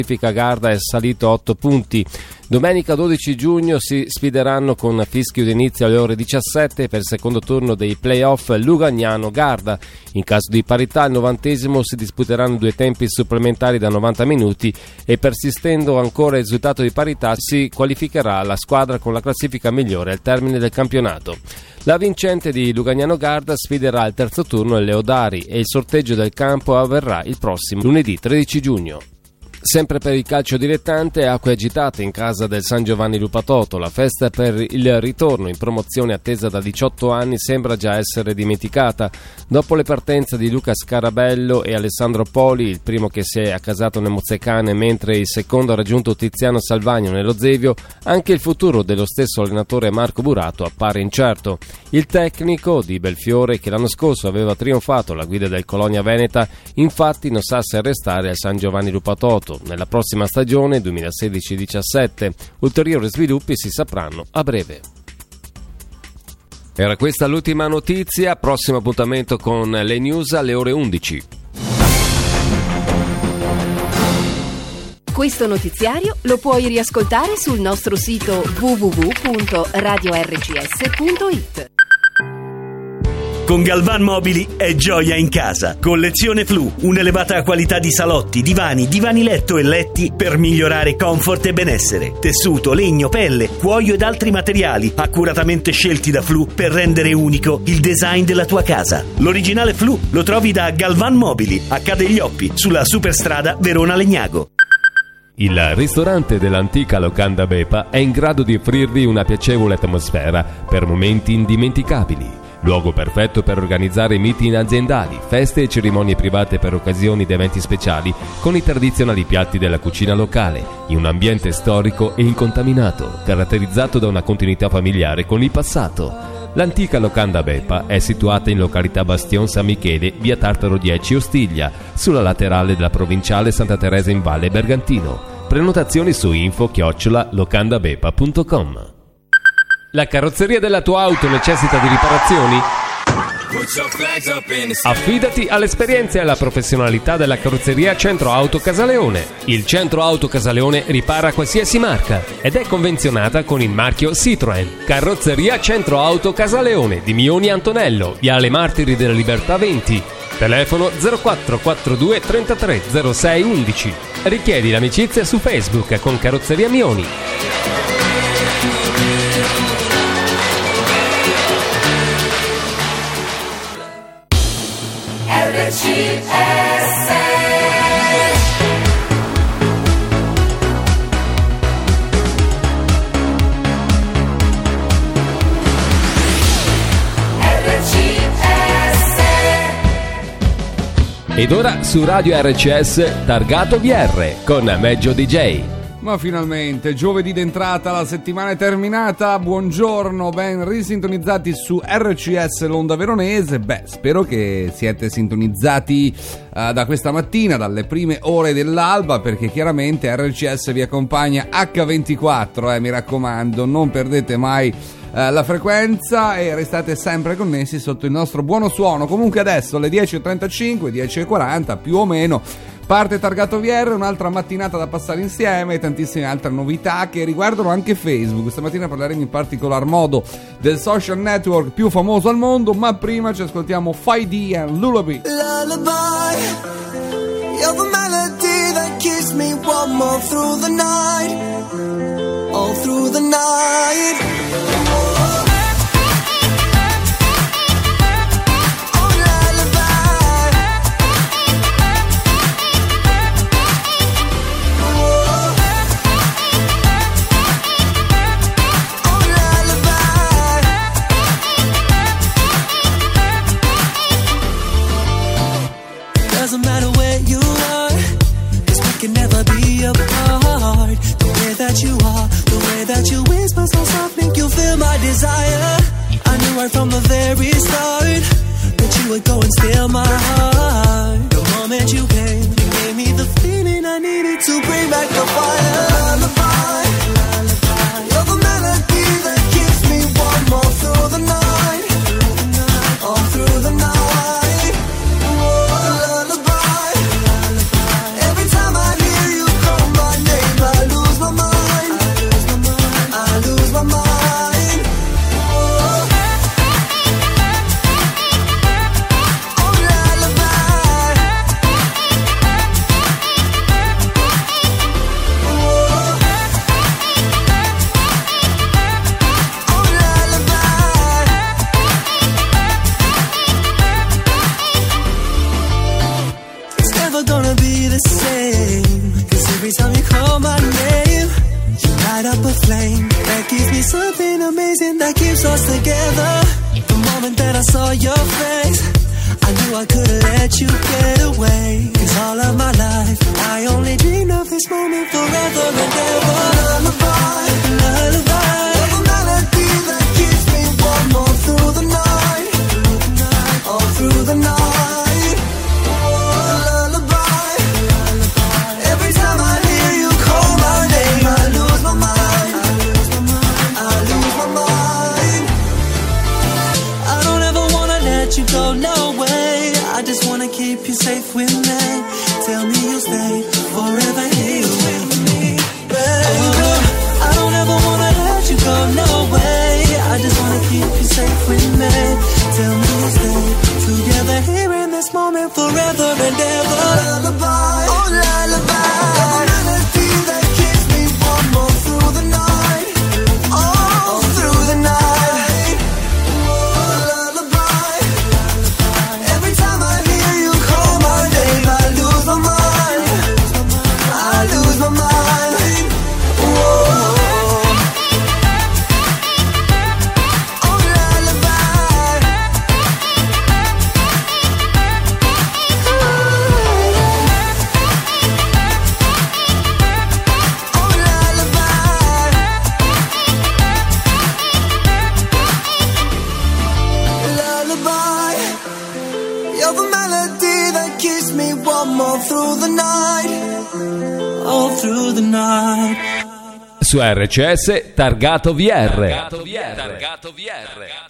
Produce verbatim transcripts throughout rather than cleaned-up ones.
Garda è salito otto punti. Domenica dodici giugno si sfideranno con fischio d'inizio alle ore diciassette per il secondo turno dei play-off Lugagnano-Garda. In caso di parità al novantesimo si disputeranno due tempi supplementari da novanta minuti e persistendo ancora il risultato di parità si qualificherà la squadra con la classifica migliore al termine del campionato. La vincente di Lugagnano-Garda sfiderà il terzo turno il Leodari e il sorteggio del campo avverrà il prossimo lunedì tredici giugno. Sempre per il calcio dilettante, acque agitate in casa del San Giovanni Lupatoto. La festa per il ritorno in promozione attesa da diciotto anni sembra già essere dimenticata. Dopo le partenze di Luca Scarabello e Alessandro Poli, il primo che si è accasato nel Mozzecane mentre il secondo ha raggiunto Tiziano Salvagno nello Zevio, anche il futuro dello stesso allenatore Marco Burato appare incerto. Il tecnico di Belfiore, che l'anno scorso aveva trionfato alla guida del Colonia Veneta, infatti non sa se restare al San Giovanni Lupatoto nella prossima stagione duemilasedici diciassette. Ulteriori sviluppi si sapranno a breve. Era questa l'ultima notizia, prossimo appuntamento con le news alle ore undici. Questo notiziario lo puoi riascoltare sul nostro sito w w w punto radio r c s punto i t. Con Galvan Mobili è gioia in casa. Collezione Flu, un'elevata qualità di salotti, divani, divani letto e letti per migliorare comfort e benessere. Tessuto, legno, pelle, cuoio ed altri materiali accuratamente scelti da Flu per rendere unico il design della tua casa. L'originale Flu lo trovi da Galvan Mobili, a Cadeglioppi, sulla superstrada Verona-Legnago. Il ristorante dell'antica locanda Bepa è in grado di offrirvi una piacevole atmosfera per momenti indimenticabili. Luogo perfetto per organizzare meeting aziendali, feste e cerimonie private per occasioni ed eventi speciali con i tradizionali piatti della cucina locale, in un ambiente storico e incontaminato, caratterizzato da una continuità familiare con il passato. L'antica locanda Bepa è situata in località Bastion San Michele, via Tartaro dieci Ostiglia, sulla laterale della provinciale Santa Teresa in Valle Bergantino. Prenotazioni su info chiocciola locandabepa punto com. La carrozzeria della tua auto necessita di riparazioni? Affidati all'esperienza e alla professionalità della carrozzeria Centro Auto Casaleone. Il Centro Auto Casaleone ripara qualsiasi marca ed è convenzionata con il marchio Citroën. Carrozzeria Centro Auto Casaleone di Mioni Antonello, Viale Martiri della Libertà venti. Telefono zero quattro quarantadue trentatré zero sei undici. Richiedi l'amicizia su Facebook con Carrozzeria Mioni. R C S Ed ora su Radio R C S Targato V R con Meggio D J. Ma finalmente, giovedì d'entrata, la settimana è terminata, buongiorno, ben risintonizzati su R C S l'Onda Veronese. Beh, spero che siete sintonizzati uh, da questa mattina, dalle prime ore dell'alba, perché chiaramente R C S vi accompagna acca ventiquattro, eh, mi raccomando, non perdete mai uh, la frequenza e restate sempre connessi sotto il nostro buono suono. Comunque adesso alle dieci e trentacinque, dieci e quaranta più o meno, parte Targato V R, un'altra mattinata da passare insieme e tantissime altre novità che riguardano anche Facebook. Questa mattina parleremo in particolar modo del social network più famoso al mondo, ma prima ci ascoltiamo Five D and Lullaby. Lullaby, you're the melody that keeps me warm all through the night, all through the night. Oh. Doesn't matter where you are, 'cause we can never be apart. The way that you are, the way that you whisper so soft, make you feel my desire. I knew right from the very start that you would go and steal my heart. The moment you came, you gave me the feeling I needed to bring back the fire. Lullaby, lullaby, you're the melody that keeps me warm all through the night, all through the night. Come time you call my name, you light up a flame that gives me something amazing that keeps us together. The moment that I saw your face, I knew I couldn't let you get away. 'Cause all of my life, I only dreamed of this moment forever and ever. Lullaby, lullaby, you're the melody that keeps me warm all through the night, all through the night. Oh, lullaby, every time I hear you call my name, I lose my mind, I lose my mind. I don't ever wanna let you go, no way. I just wanna keep you safe with me. Tell me you'll stay forever here with me, baby. Oh, I don't ever wanna let you go, no way. I just wanna keep you safe with me. Tell me you'll stay together here in this moment forever and ever. Lullaby, oh lullaby, the melody that keeps me warm all through the night, all through the night. Oh lullaby, every time I hear you call my name, I lose my mind, I lose my mind. Whoa. Oh lullaby, oh lullaby, lullaby, you're the melody that keeps me warm all through the night, all through the night. Su R C S Targato V R. Targato V R. Targato V R.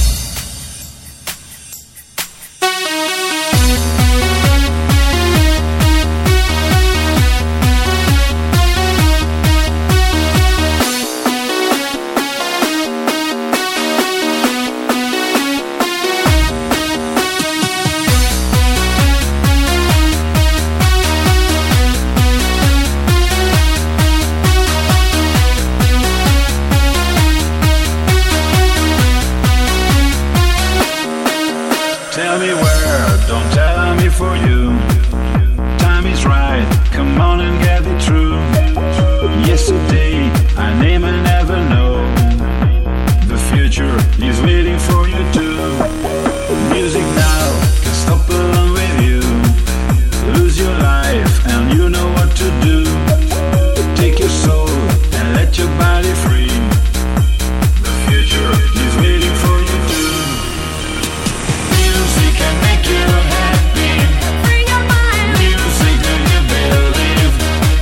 Tell me where, don't tell me for you. Time is right, come on and get it true. Yesterday, I name and never know. The future is waiting for you too. Music now can stop along with you. Lose your life and you know what to do. Take your soul and let your body free. The future is waiting for you too. Music can make you happy. Free your mind. Music, do you believe?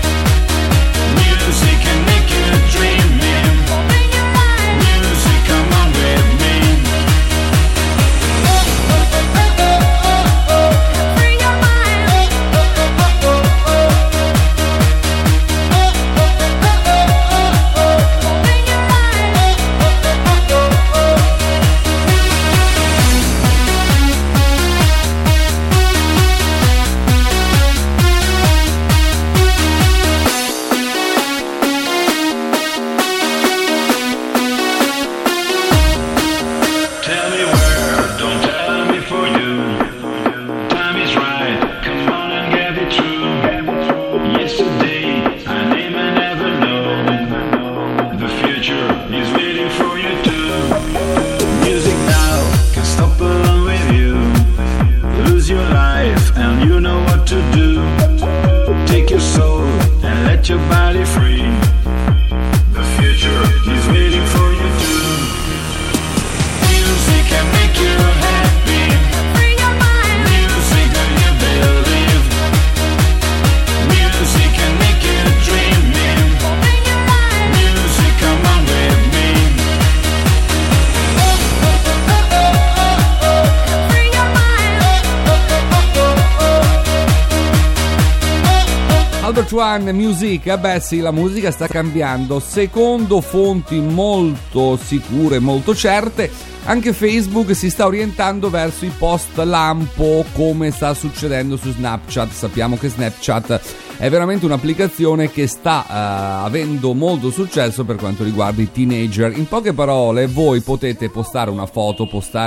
Music can make you dreaming. Open your eyes. Music, come on with me. Free your mind. Open your Tell me where, don't tell me for you. Time is right, come on and get it true. Yesterday, I name and never know. The future is waiting for you too. Music now can stop along with you. Lose your life and you know what to do. Take your soul and let your body free. The future is waiting for you too. Music can make you happy. Free your mind. Music, do you believe? Music can make you dreaming. Open your eyes. Music, come on with me. Free your mind. Albert One Music, eh beh sì, la musica sta cambiando. Secondo fonti molto sicure, molto certe, anche Facebook si sta orientando verso i post lampo, come sta succedendo su Snapchat. Sappiamo che Snapchat è veramente un'applicazione che sta uh, avendo molto successo per quanto riguarda i teenager. In poche parole, voi potete postare una foto, postare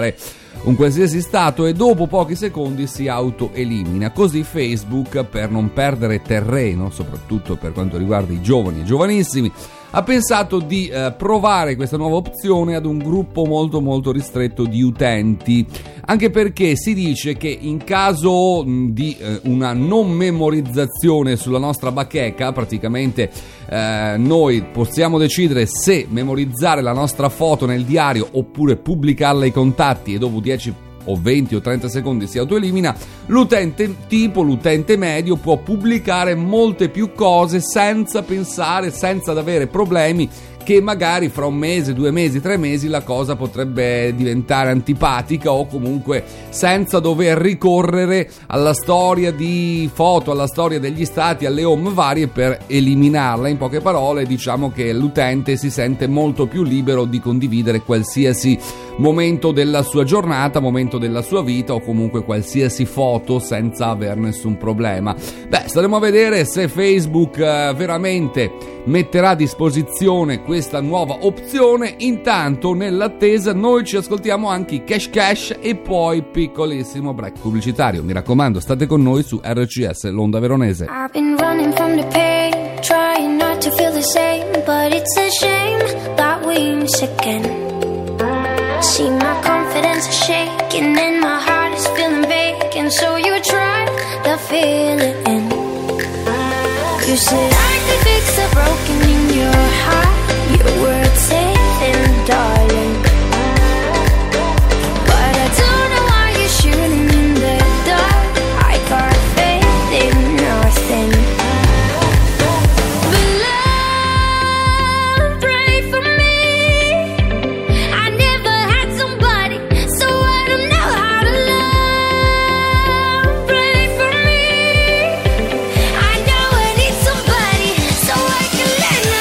un qualsiasi stato e dopo pochi secondi si autoelimina. Così Facebook, per non perdere terreno, soprattutto per quanto riguarda i giovani e giovanissimi, ha pensato di eh, provare questa nuova opzione ad un gruppo molto molto ristretto di utenti, anche perché si dice che in caso mh, di eh, una non memorizzazione sulla nostra bacheca, praticamente eh, noi possiamo decidere se memorizzare la nostra foto nel diario oppure pubblicarla ai contatti e dopo dieci o venti o trenta secondi si autoelimina. L'utente tipo, l'utente medio, può pubblicare molte più cose senza pensare, senza avere problemi che magari fra un mese, due mesi, tre mesi la cosa potrebbe diventare antipatica, o comunque senza dover ricorrere alla storia di foto, alla storia degli stati, alle home varie per eliminarla. In poche parole, diciamo che l'utente si sente molto più libero di condividere qualsiasi momento della sua giornata, momento della sua vita o comunque qualsiasi foto senza aver nessun problema. Beh, staremo a vedere se Facebook eh, veramente metterà a disposizione questa nuova opzione. Intanto, nell'attesa, noi ci ascoltiamo anche i Cash Cash e poi piccolissimo break pubblicitario. Mi raccomando, state con noi su R C S, l'onda veronese. I've been running from the pain, trying not to feel the same, but it's a shame that we miss again. See, my confidence is shaking and my heart is feeling vacant, so you try to fill it in. You said I could fix a broken in your heart, your words safe, darling, but I don't know why you're shooting in the dark. I got faith in nothing, but love, pray for me. I never had somebody, so I don't know how to love. Pray for me. I know I need somebody, so I can let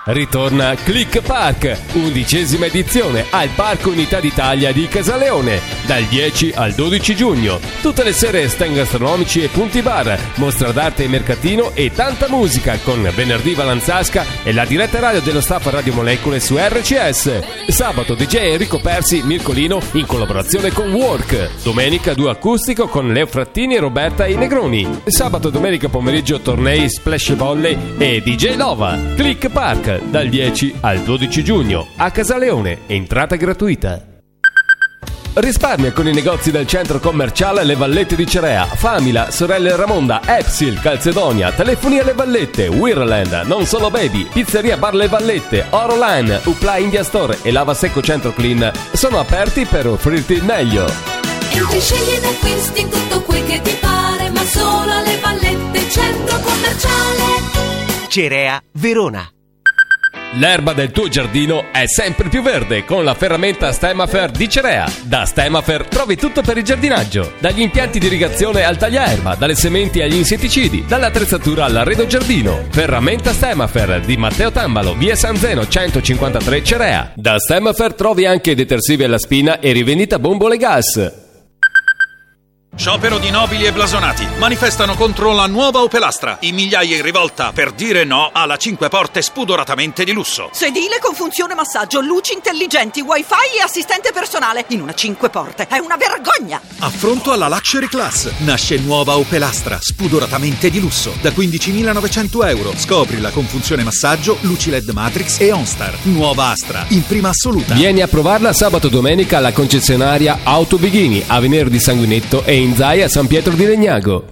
Ritorna Click Park, undicesima edizione al Parco Unità d'Italia di Casaleone, dal dieci al dodici giugno. Tutte le sere stand gastronomici e punti bar, mostra d'arte e mercatino e tanta musica con Venerdì Valanzasca e la diretta radio dello staff Radio Molecole su R C S. Sabato D J Enrico Persi Mircolino in collaborazione con Work. Domenica duo acustico con Leo Frattini e Roberta I Negroni. Sabato e domenica pomeriggio tornei Splash Volley e D J Lova. Click Park dal dieci al dodici giugno a Casaleone, entrata gratuita. Risparmia con i negozi del centro commerciale Le Vallette di Cerea, Famila, Sorelle Ramonda, Epsil, Calzedonia, Telefoni alle Vallette, Wirland, Non Solo Baby, Pizzeria Bar Le Vallette, Orolan, Upla India Store e Lava Secco Centro Clean sono aperti per offrirti il meglio. Entri, scegli ed acquisti tutto quel che ti pare, ma solo alle Vallette, centro commerciale Cerea, Verona. L'erba del tuo giardino è sempre più verde con la ferramenta Stemafer di Cerea. Da Stemafer trovi tutto per il giardinaggio, dagli impianti di irrigazione al tagliaerba, dalle sementi agli insetticidi, dall'attrezzatura all'arredo giardino. Ferramenta Stemafer di Matteo Tambalo, via San Zeno centocinquantatré Cerea. Da Stemafer trovi anche detersivi alla spina e rivendita bombole gas. Sciopero di nobili e blasonati manifestano contro la nuova Opel Astra. In migliaia in rivolta per dire no alla cinque porte spudoratamente di lusso. Sedile con funzione massaggio, luci intelligenti, wifi e assistente personale in una cinque porte. È una vergogna! Affronto alla Luxury Class. Nasce nuova Opel Astra, spudoratamente di lusso, da quindicimilanovecento euro. Scoprila con funzione massaggio, luci L E D Matrix e OnStar. Nuova Astra, in prima assoluta. Vieni a provarla sabato e domenica alla concessionaria Auto Bighini, a Venere di Sanguinetto e in Zaia San Pietro di Legnago.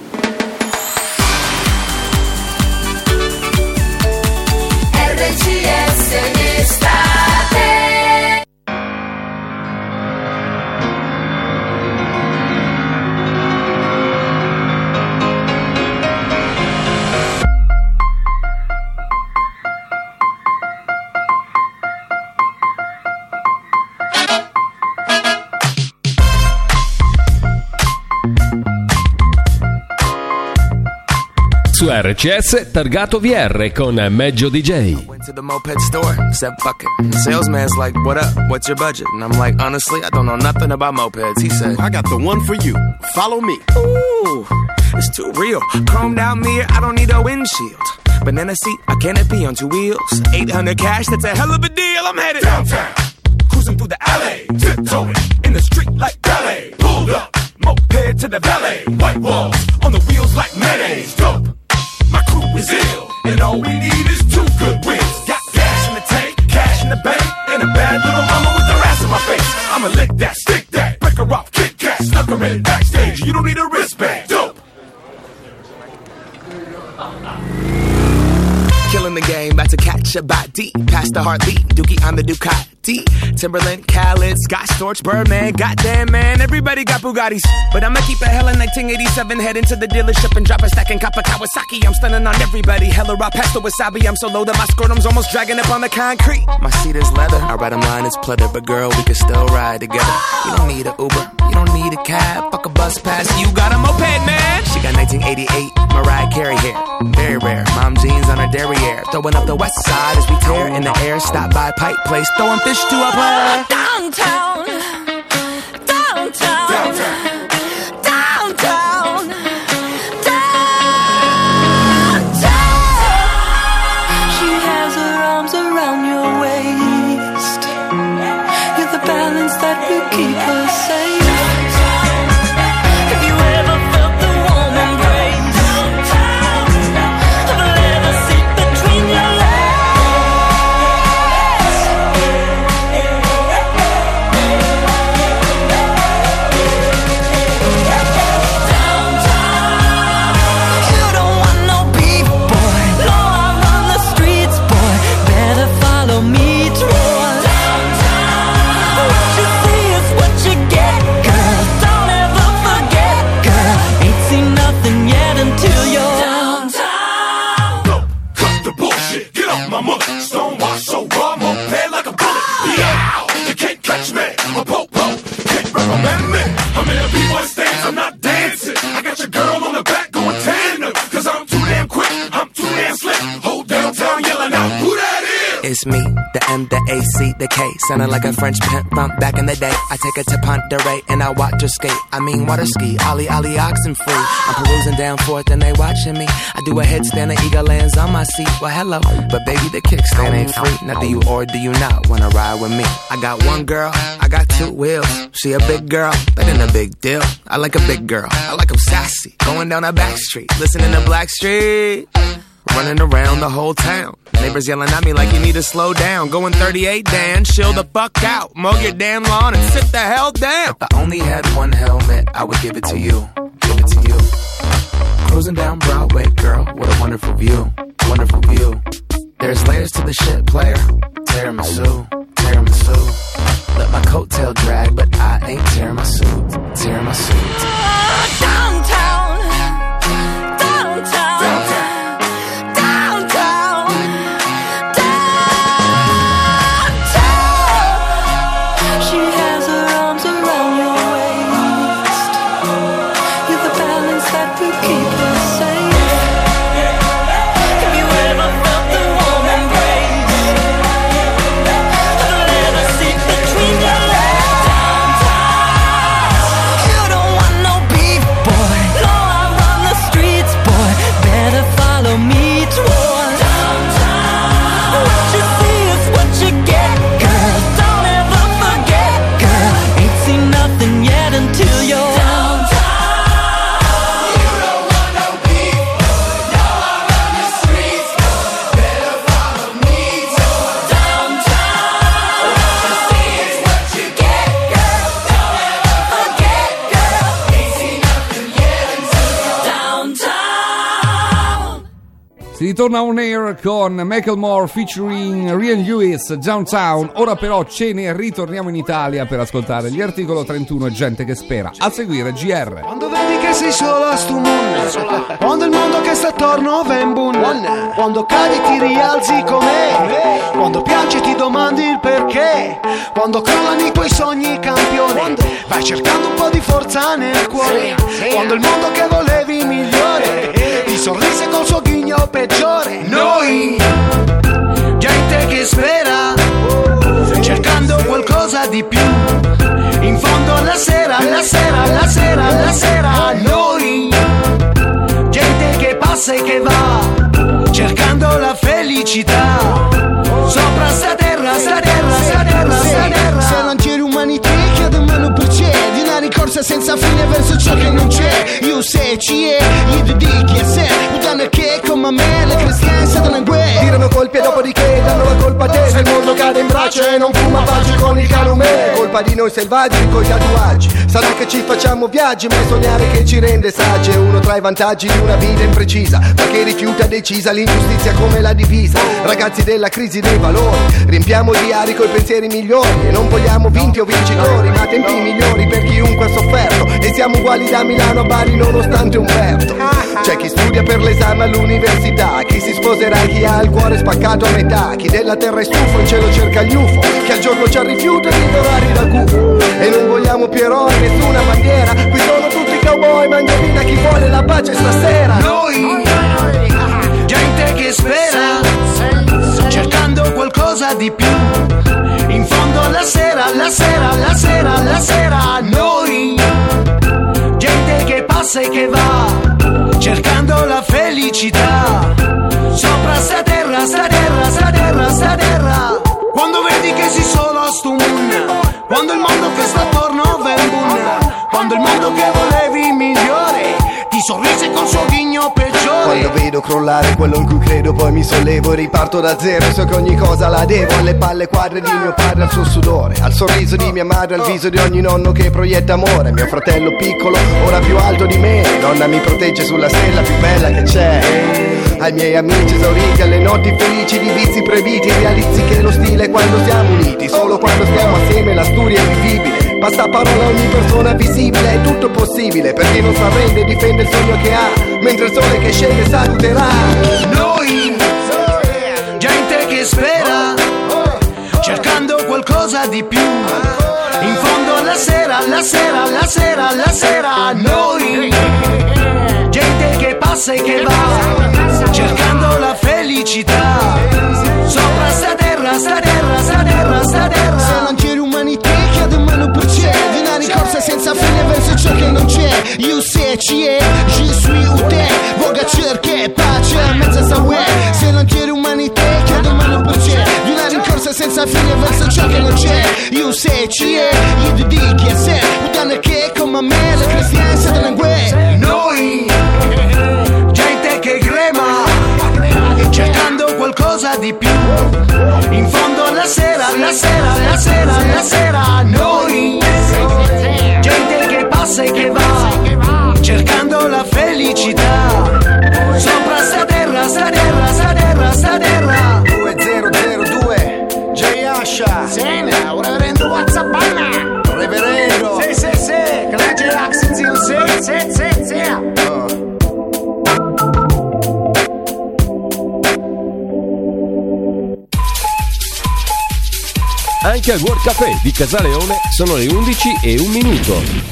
R C S l'estate. Su R C S targato V R con Meggio D J. Went to the moped store, said fuck it. And the salesman's like, what up, what's your budget? And I'm like, honestly, I don't know nothing about mopeds. He said, I got the one for you, follow me. Ooh, it's too real. Chromed out mirror, I don't need a windshield. Banana seat, a canopy on two wheels. eight hundred cash, that's a hell of a deal. I'm headed downtown, cruising through the L A. Tiptoeing in the street like ballet. Pulled up, moped to the valet. White walls on the wheels like mayonnaise. Dope. My crew is ill, and all we need is two good wheels. Got gas in the tank, cash in the bank, and a bad little mama with her ass in my face. I'ma lick that, stick that, break her off, kick cat, snuck her in backstage. You don't need a wristband. Dope. Killing the game, about to catch a body. Past the heartbeat, Dookie on the Ducati. Timberland, Khaled, Scott Storch, Birdman. Goddamn, man, everybody got Bugattis. But I'ma keep a hella nineteen eighty-seven, head into the dealership and drop a stack and cop a Kawasaki. I'm stunning on everybody, hella raw pasta wasabi. I'm so low that my scrotum's almost dragging up on the concrete. My seat is leather, I ride 'em line, it's pleather. But girl, we can still ride together. You don't need a Uber, you don't need a cab. Fuck a bus pass, you got a moped, man. She got nineteen eighty-eight, Mariah Carey hair. Very rare, mom jeans on her derriere. Throwing up the west side as we tear in the air. Stop by Pike Place, throwing fish to a player. Downtown, downtown, downtown, downtown, downtown. She has her arms around your waist. You're the balance that will keep her safe. Have you ever felt the warm embrace of a leather seat between your legs? You don't want no beef, boy. No, I'm on the streets, boy. Better follow It's me, the M, the A, C, the K. Sounding like a French pimp from back in the day. I take her to Ponderay and I watch her skate. I mean water ski, ollie, ollie, oxen free. I'm perusing down forth and they watching me. I do a headstand and eagle lands on my seat. Well, hello, but baby, the kickstand ain't free. Now do you or do you not wanna ride with me? I got one girl, I got two wheels. She a big girl, that ain't a big deal. I like a big girl, I like them sassy. Going down a back street, listening to Blackstreet. Running around the whole town. Neighbors yelling at me like you need to slow down. Going thirty-eight, Dan, chill the fuck out. Mow your damn lawn and sit the hell down. If I only had one helmet, I would give it to you. Give it to you. Cruising down Broadway, girl, what a wonderful view. Wonderful view. There's layers to the shit, player. Tiramisu, tiramisu. Let my coattail drag, but I ain't tearing my suit. Tearing my suit. Downtown, downtown, downtown. Si ritorna on air con Macklemore featuring Rian Lewis, Downtown. Ora però ce ne ritorniamo in Italia per ascoltare gli Articolo trentuno e Gente che spera. A seguire G R. Quando vedi che sei solo a sto mondo, quando il mondo che sta attorno va in bunna, quando cadi ti rialzi come, quando piangi ti domandi il perché, quando crollano i tuoi sogni campione, vai cercando un po' di forza nel cuore, quando il mondo che volevi migliore ti sorrise col suo ghigno peggiore. Noi, gente che spera, cercando qualcosa di più, in fondo alla sera, alla sera, alla sera, alla sera. Noi, gente che passa e che va, cercando la felicità, sopra sta terra, sta terra, sta terra, sta terra. Se non c'è l'umanità che da mano per c'è, di una ricorsa senza fine verso ciò che non c'è. Io se ci è, gli dedichi a sé, puttana che come me le cristiane stanno in guerra. Tirano colpi e dopodiché danno la colpa a te. Se il mondo cade in braccio e non fuma pace con il calume, colpa di noi selvaggi con gli tatuaggi. Sarà che ci facciamo viaggi, ma è sognare che ci rende saggi. È uno tra i vantaggi di una vita imprecisa, ma che rifiuta decisa l'ingiustizia come la divisa. Ragazzi della crisi dei valori, riempiamo i diari coi pensieri migliori, e non vogliamo vinti o vincitori, ma tempi migliori per chiunque ha sofferto. E siamo uguali da Milano a Bari nonostante Umberto. C'è chi studia per l'esame all'università, chi si sposerà e chi ha il cuore spaccato a metà, chi della terra è stufo in cielo cerca gli U F O, chi al giorno c'ha rifiuto di dorare da gufo. E non vogliamo più eroi, nessuna bandiera, qui sono tutti cowboy, mangiavina chi vuole la pace stasera. Noi, gente che spera, cercando qualcosa di più, in fondo alla sera, alla sera, alla sera, alla sera. Noi, gente che passa e che va, cercando la felicità, sopra sta terra, sta terra, sta terra, sta terra. Quando vedi che sei solo a sto mondo, quando il mondo che sta attorno va in bunna, quando il mondo che volevi migliore ti sorrise col suo ghigno peggiore. Quando vedo crollare quello in cui credo, poi mi sollevo e riparto da zero. So che ogni cosa la devo alle palle quadre di mio padre, al suo sudore, al sorriso di mia madre, al viso di ogni nonno che proietta amore. Mio fratello piccolo, ora più alto di me, donna mi protegge sulla stella più bella che c'è. Ai miei amici esauriti, alle notti felici di vizi proibiti, realizzi che lo stile è quando siamo uniti, solo quando stiamo assieme la storia è vivibile. Basta parola, ogni persona visibile, è tutto possibile per chi non s'arrende e difende il sogno che ha, mentre il sole che scende saluterà. Noi, gente che spera, cercando qualcosa di più, in fondo alla sera, alla sera, alla sera, alla sera. Noi, gente che passa e che va, cercando la felicità, sopra sta terra, ci è, je suis ou te, voga cerche, pace, mezza sa uè, se non tieni umanità, chiedo mano per c'è, di una rincorsa senza fine verso ciò che non c'è, io se ci è, io ti dico che se, udane che come me, le cristiane se ne guè, noi, gente che grema, cercando qualcosa di più, in fondo la sera, la sera, la sera, la sera, noi, gente che passa e che va, cercando la felicità, sopra sta terra, sta terra, sta terra, sta terra. due zero zero due J Asha. Sena, un reverendo WhatsApp. Reverendo. Sì, sì, sì, che la J-Ax, sì, sì, sì, sì, sì. Anche al World Café di Casaleone sono le undici e un minuto.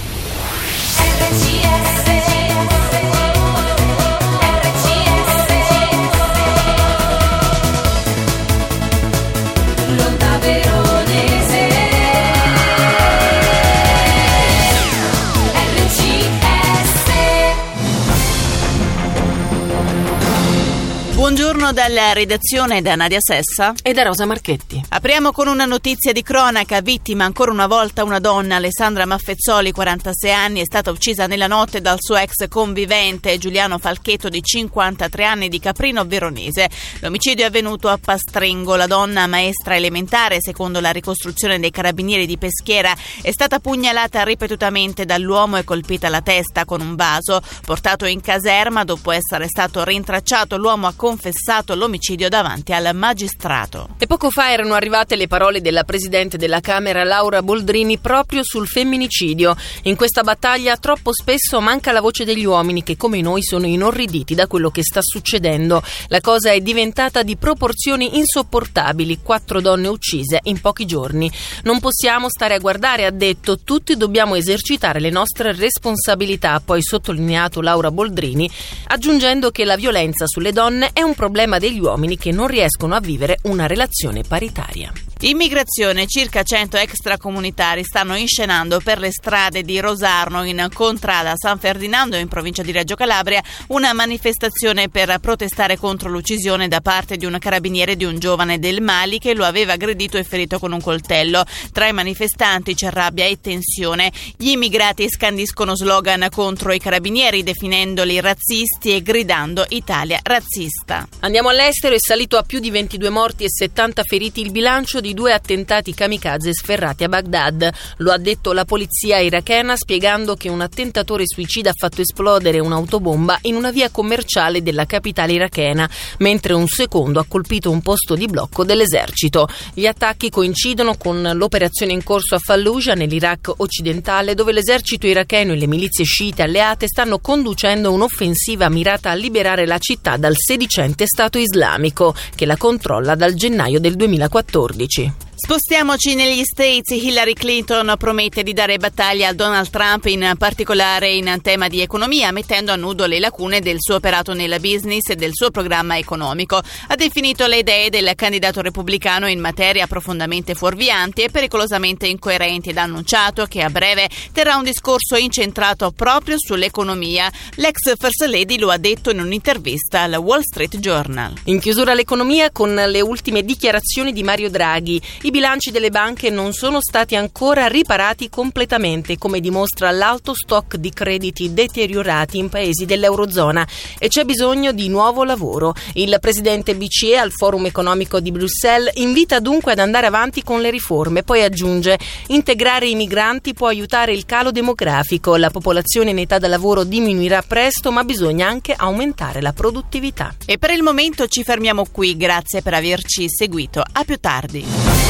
Buongiorno dalla redazione, da Nadia Sessa e da Rosa Marchetti. Apriamo con una notizia di cronaca. Vittima ancora una volta una donna. Alessandra Maffezzoli, quarantasei anni, è stata uccisa nella notte dal suo ex convivente Giuliano Falchetto, di cinquantatré anni, di Caprino Veronese. L'omicidio è avvenuto a Pastrengo. La donna, maestra elementare, secondo la ricostruzione dei carabinieri di Peschiera, è stata pugnalata ripetutamente dall'uomo e colpita alla testa con un vaso. Portato in caserma, dopo essere stato rintracciato, l'uomo ha confessato l'omicidio davanti al magistrato. E poco fa erano arrivate le parole della Presidente della Camera, Laura Boldrini, proprio sul femminicidio. In questa battaglia troppo spesso manca la voce degli uomini che, come noi, sono inorriditi da quello che sta succedendo. La cosa è diventata di proporzioni insopportabili, quattro donne uccise in pochi giorni. Non possiamo stare a guardare, ha detto, tutti dobbiamo esercitare le nostre responsabilità, ha poi sottolineato Laura Boldrini, aggiungendo che la violenza sulle donne è un problema degli uomini che non riescono a vivere una relazione paritaria. Immigrazione. Circa cento extracomunitari stanno inscenando per le strade di Rosarno, in Contrada San Ferdinando, in provincia di Reggio Calabria, una manifestazione per protestare contro l'uccisione da parte di un carabiniere di un giovane del Mali che lo aveva aggredito e ferito con un coltello. Tra i manifestanti c'è rabbia e tensione. Gli immigrati scandiscono slogan contro i carabinieri, definendoli razzisti e gridando Italia razzista. Andiamo all'estero. È salito a più di ventidue morti e settanta feriti il bilancio di due attentati kamikaze sferrati a Baghdad. Lo ha detto la polizia irachena, spiegando che un attentatore suicida ha fatto esplodere un'autobomba in una via commerciale della capitale irachena, mentre un secondo ha colpito un posto di blocco dell'esercito. Gli attacchi coincidono con l'operazione in corso a Fallujah, nell'Iraq occidentale, dove l'esercito iracheno e le milizie sciite alleate stanno conducendo un'offensiva mirata a liberare la città dal sedicente Stato islamico, che la controlla dal gennaio del duemilaquattordici. Spostiamoci negli States. Hillary Clinton promette di dare battaglia a Donald Trump, in particolare in tema di economia, mettendo a nudo le lacune del suo operato nella business e del suo programma economico. Ha definito le idee del candidato repubblicano in materia profondamente fuorvianti e pericolosamente incoerenti ed ha annunciato che a breve terrà un discorso incentrato proprio sull'economia. L'ex First Lady lo ha detto in un'intervista al Wall Street Journal. In chiusura l'economia con le ultime dichiarazioni di Mario Draghi. I bilanci delle banche non sono stati ancora riparati completamente, come dimostra l'alto stock di crediti deteriorati in paesi dell'Eurozona, e c'è bisogno di nuovo lavoro. Il presidente B C E al Forum economico di Bruxelles invita dunque ad andare avanti con le riforme, poi aggiunge: integrare i migranti può aiutare il calo demografico, la popolazione in età da lavoro diminuirà presto, ma bisogna anche aumentare la produttività. E per il momento ci fermiamo qui, grazie per averci seguito, a più tardi.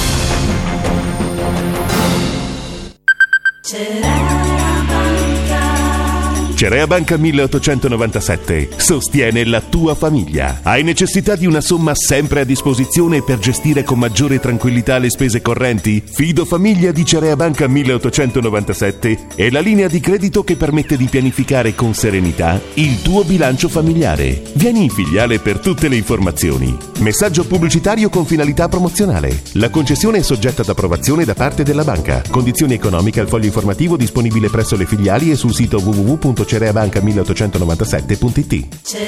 Cerea Banca milleottocentonovantasette sostiene la tua famiglia. Hai necessità di una somma sempre a disposizione per gestire con maggiore tranquillità le spese correnti? Fido Famiglia di Cerea Banca milleottocentonovantasette è la linea di credito che permette di pianificare con serenità il tuo bilancio familiare. Vieni in filiale per tutte le informazioni. Messaggio pubblicitario con finalità promozionale. La concessione è soggetta ad approvazione da parte della banca. Condizioni economiche al foglio informativo disponibile presso le filiali e sul sito w w w punto cereabanca milleottocentonovantasette punto it.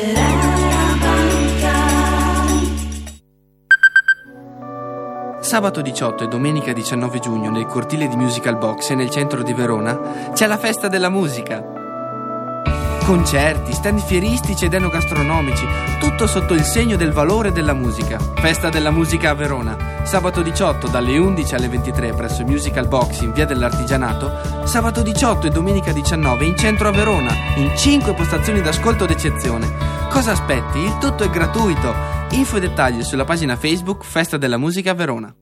Sabato diciotto e domenica diciannove giugno nel cortile di Musical Box e nel centro di Verona c'è la festa della musica. Concerti, stand fieristici ed enogastronomici, tutto sotto il segno del valore della musica. Festa della musica a Verona, sabato diciotto dalle undici alle ventitré presso Musical Box in via dell'Artigianato, sabato diciotto e domenica diciannove in centro a Verona, in cinque postazioni d'ascolto d'eccezione. Cosa aspetti? Il tutto è gratuito. Info e dettagli sulla pagina Facebook Festa della Musica a Verona.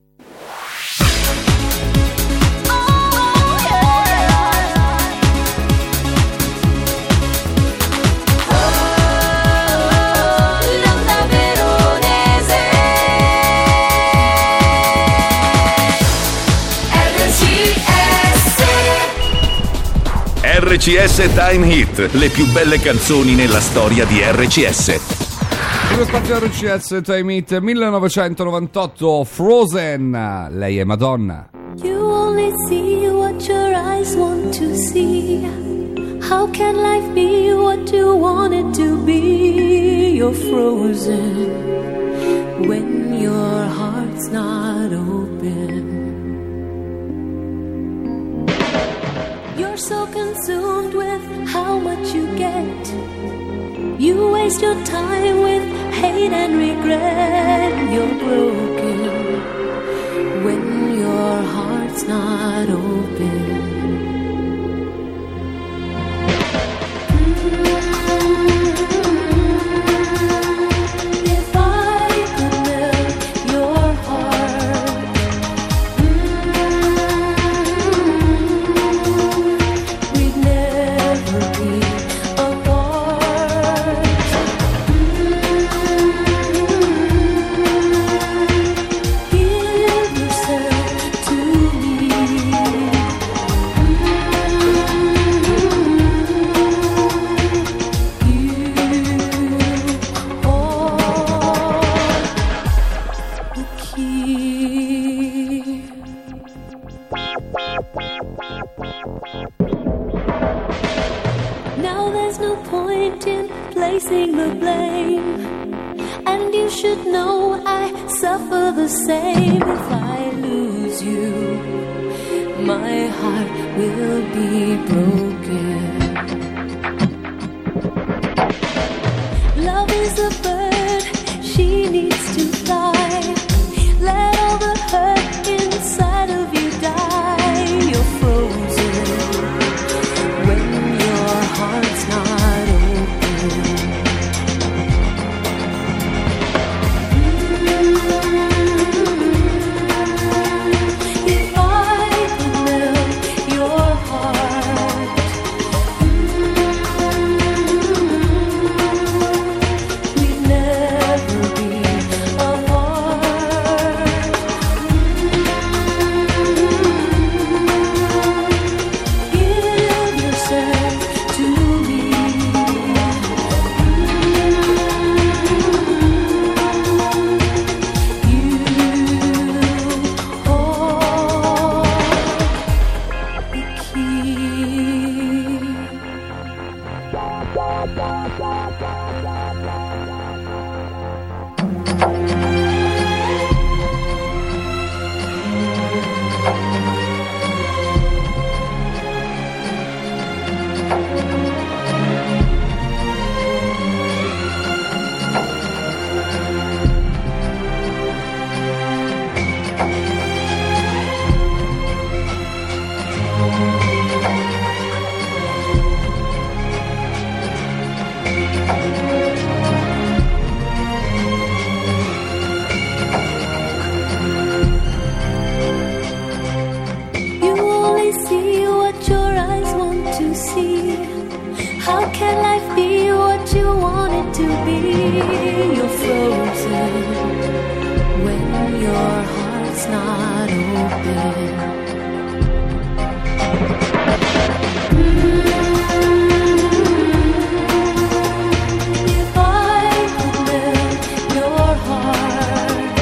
R C S Time Hit, le più belle canzoni nella storia di R C S. Sullo spazio R C S Time Hit millenovecentonovantotto, Frozen, lei è Madonna. You only see what your eyes want to see. How can life be what you want it to be? You're frozen when your heart's not open. You're so consumed with how much you get. You waste your time with hate and regret. You're broken when your heart's not open. Now there's no point in placing the blame, and you should know I suffer the same. If I lose you, my heart will be broken. Love is a bird, she needs to fly. Let all the hurt inside of you die. You're frozen when your heart's not open. If I could melt your heart, we'd never be apart. Give yourself to me. You hold the key. You only see what your eyes want to see. How can life be what you want it to be? You're frozen when your heart's not open. If I could melt your heart,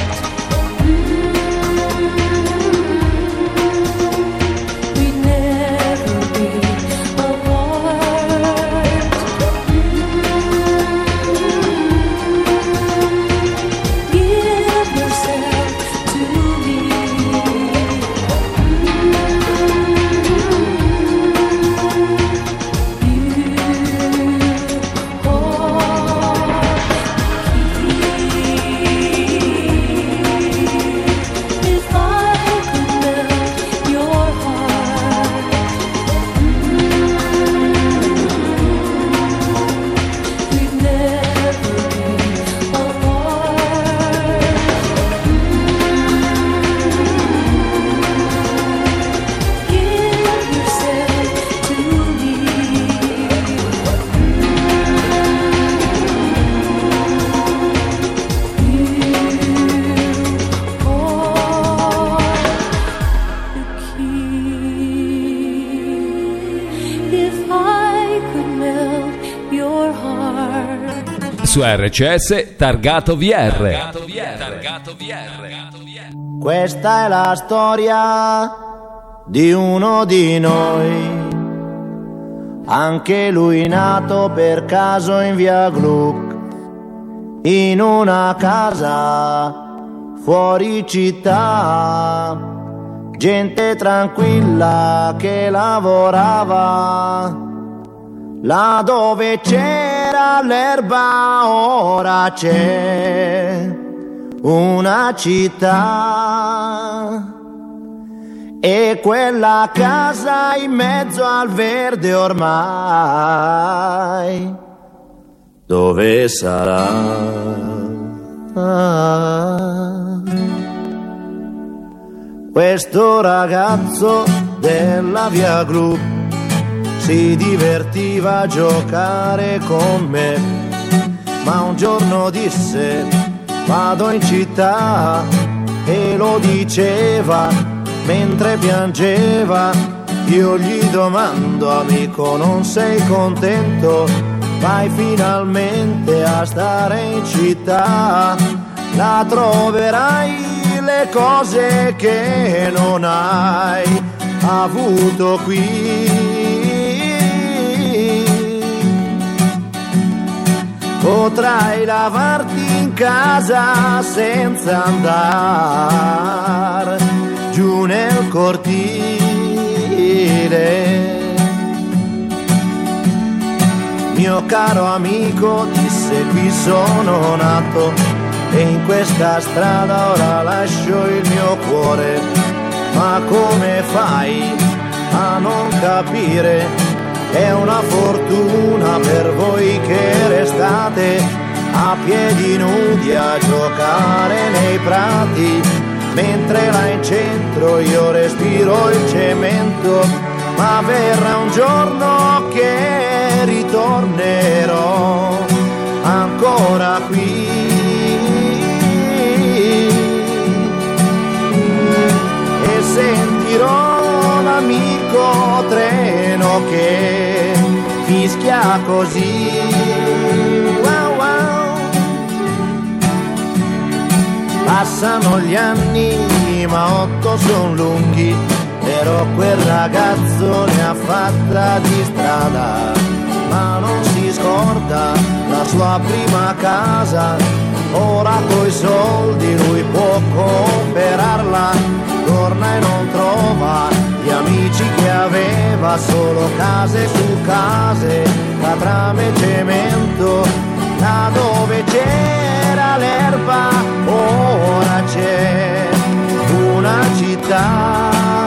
we'd never be apart. su R C S Targato V R. Questa è la storia di uno di noi, anche lui nato per caso in via Gluck, in una casa fuori città, gente tranquilla che lavorava, là dove c'era l'erba ora c'è una città. E quella casa in mezzo al verde ormai, dove sarà? Ah. Questo ragazzo della via Gluck si divertiva a giocare con me, ma un giorno disse vado in città, e lo diceva mentre piangeva. Io gli domando, amico, non sei contento? Vai finalmente a stare in città, là troverai le cose che non hai avuto qui. Potrai lavarti in casa senza andare giù nel cortile. Mio caro amico, disse, qui sono nato e in questa strada ora lascio il mio cuore. Ma come fai a non capire? È una fortuna per voi che restate a piedi nudi a giocare nei prati, mentre là in centro io respiro il cemento. Ma verrà un giorno che ritornerò ancora qui, e sentirò l'amico treno che fischia così. Wow, wow. Passano gli anni ma otto son lunghi, però quel ragazzo ne ha fatta di strada, ma non si scorda la sua prima casa. Ora coi soldi lui può comprarla, torna e non trova gli amici che aveva, solo case su case, catrame e cemento. Là dove c'era l'erba ora c'è una città.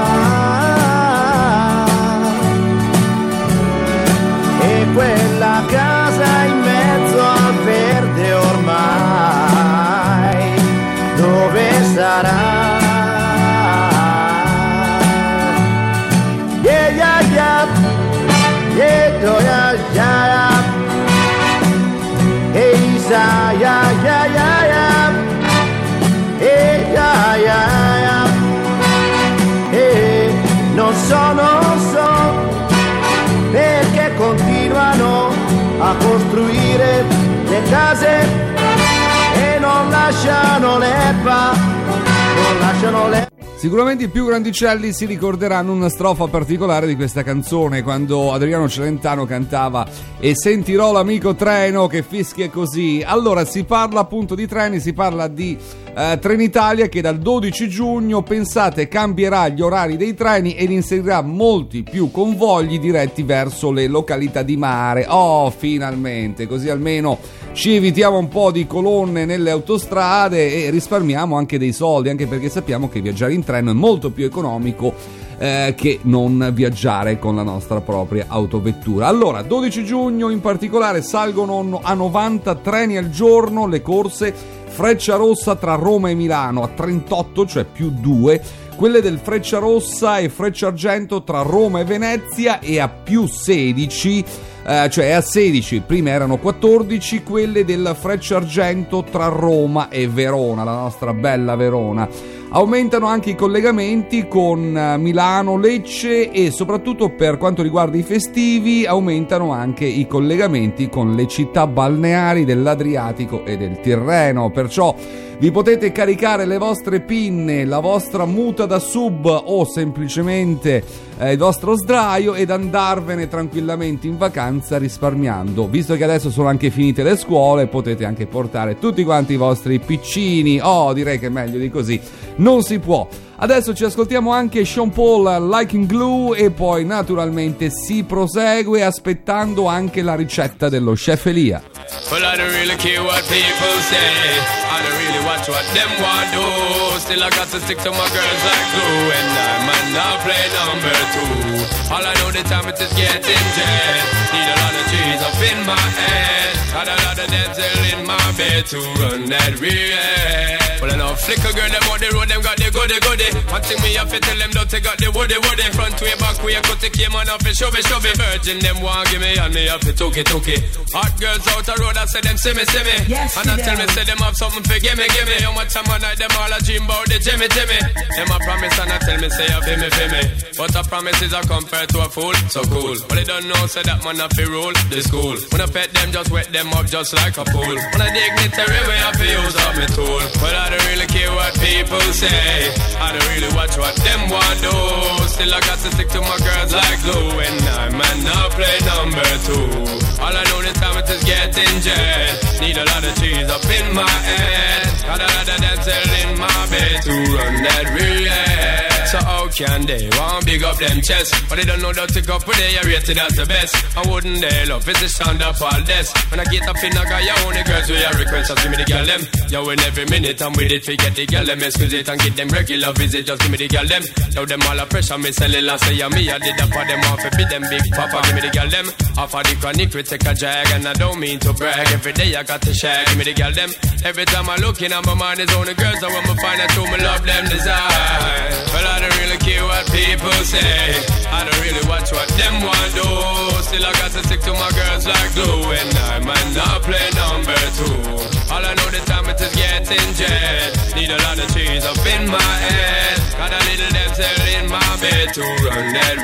E quella casa in mezzo al verde ormai, dove sarà? Yeah, yeah, yeah, yeah, yeah, yeah, yeah. Hey, sa, yeah, yeah, yeah, yeah. Hey, yeah, yeah, yeah. Hey, non so, non so perché continuano a costruire le case e non lasciano l'erba, non lasciano l'erba. Sicuramente i più grandicelli si ricorderanno una strofa particolare di questa canzone, quando Adriano Celentano cantava "E sentirò l'amico treno che fischia così". Allora si parla appunto di treni, si parla di eh, Trenitalia che dal dodici giugno, pensate, cambierà gli orari dei treni ed inserirà molti più convogli diretti verso le località di mare. Oh, finalmente, così almeno ci evitiamo un po' di colonne nelle autostrade e risparmiamo anche dei soldi, anche perché sappiamo che viaggiare in treno è molto più economico eh, che non viaggiare con la nostra propria autovettura. Allora, dodici giugno in particolare salgono a novanta treni al giorno le corse Frecciarossa tra Roma e Milano, a trentotto, cioè più due, quelle del Frecciarossa e Frecciargento tra Roma e Venezia, e a più sedici, eh, cioè a sedici, prima erano quattordici, quelle del Frecciargento tra Roma e Verona, la nostra bella Verona. Aumentano anche i collegamenti con Milano, Lecce e soprattutto per quanto riguarda i festivi aumentano anche i collegamenti con le città balneari dell'Adriatico e del Tirreno, perciò vi potete caricare le vostre pinne, la vostra muta da sub o semplicemente eh, il vostro sdraio ed andarvene tranquillamente in vacanza risparmiando. Visto che adesso sono anche finite le scuole, potete anche portare tutti quanti i vostri piccini. Oh, direi che meglio di così non si può. Adesso ci ascoltiamo anche Sean Paul, Liking Glue, e poi naturalmente si prosegue aspettando anche la ricetta dello chef Elia. Well, I don't really care what people say. I don't really watch what them want do. Still I got to stick to my girls like glue. And I might not play number two. All I know the time it is getting jet. Need a lot of cheese up in my head. Got a lot of dental in my bed to run that real. Well, I know flicker girl, them on the road, them got the goody goody. One thing me have to tell them, don't they got the woody woody. Front way, back way, cut the came on off and shove it, shove it. Virgin, them want give me and me have to took it, took it. Hot girls out the road, I say them see me, see me. Yes, and I tell me, say them have something for gimme, gimme. How much time I night, them all a dream about the Jimmy, Jimmy. Them a promise and I tell me, say, feel me, feel me. But a promise is a compared to a fool, so cool. But they don't know, say that man have to rule the school. When I pet them, just wet them up just like a pool. When I dignitary way, I have to use up my tool. Well, I don't really care what people say. I don't really watch what them want do. Still I got to stick to my girls like glue. And I might not play number two. All I know the time it is getting jet. Need a lot of cheese up in my head. Got a lot of dental in my bed to run that real. So how can they want big up them chest? But they don't know that to go for they are rated as the best. I wouldn't they love it's the sound of all this. When I get up in I got your only girls with your request, just give me the girl them. Yo, in every minute I'm with it, forget the girl them. Excuse it and get them regular visit, just give me the girl them. Now them all a pressure, me sell it last say me. I did that for them off, it be them big papa, give me the girl them. Off of the chronic, we take a drag, and I don't mean to brag. Every day I got to share, give me the girl them. Every time I look in on my mind is only girls, I want me find out who me love them desire. Well, I don't really care what people say. I don't really watch what them want do. Still I got to stick to my girls like glue. And I might not play number two. All I know the time it is getting jet. Need a lot of cheese up in my head. Got a little dental in my bed to run that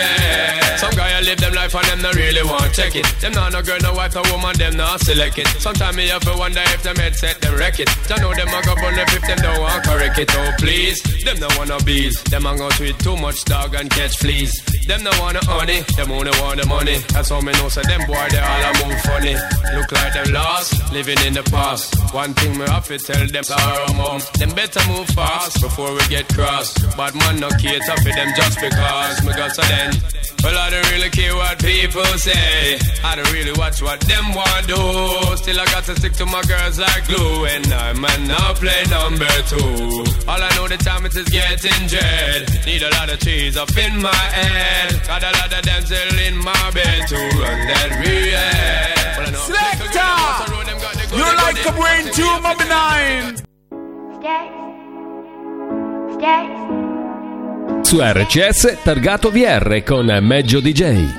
real. Some guy I live them life and them not really want check it. Them not no girl, no wife, no woman, them not select it. Sometimes me have to wonder if them head set them wreck it. I know them a go burn if them don't want correct it. Oh please, them no wanna bees. Them a go treat too much dog and catch fleas. Them no wanna honey, them only want the money. That's how me know so them boy they all a move funny. Look like them lost, living in the past. One thing me have to tell them sorrow mom. Them better move fast before we get cross. Bad man no cater for them just because me got so then. Well I don't really care what people say. I don't really watch what them want do. Still I got to stick to my girls like glue. And I might not play number two. All I know the time it is getting jet. Need a lot of cheese up in my head. Got a lot of dental in my bed to run that real. Well, Selector! You're like a brain tumor of nine. Stay. Stay. Su R C S targato V R con Meggio D J.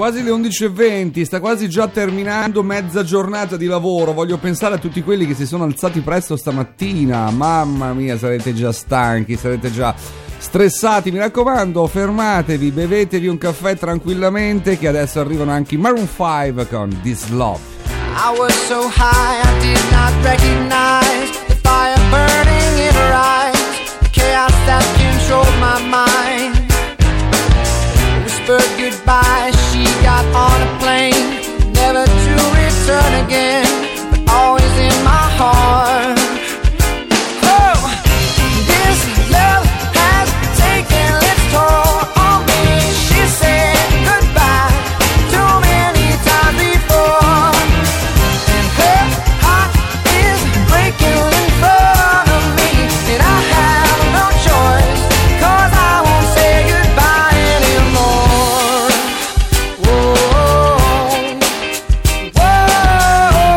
quasi le undici e venti, sta quasi già terminando mezza giornata di lavoro. Voglio pensare a tutti quelli che si sono alzati presto stamattina. Mamma mia, sarete già stanchi, sarete già stressati. Mi raccomando, fermatevi, bevetevi un caffè tranquillamente, che adesso arrivano anche i Maroon five con This Love. I was so high I did not recognize the fire burning in her eyes, the chaos that controlled my mind. Whispered goodbye, she got on a plane, never to return again, but always in my heart. Oh, this love has taken its toll on me. She said goodbye too many times before, and her heart is breaking in front of me, and I have no choice, 'cause I won't say goodbye anymore. Whoa, whoa,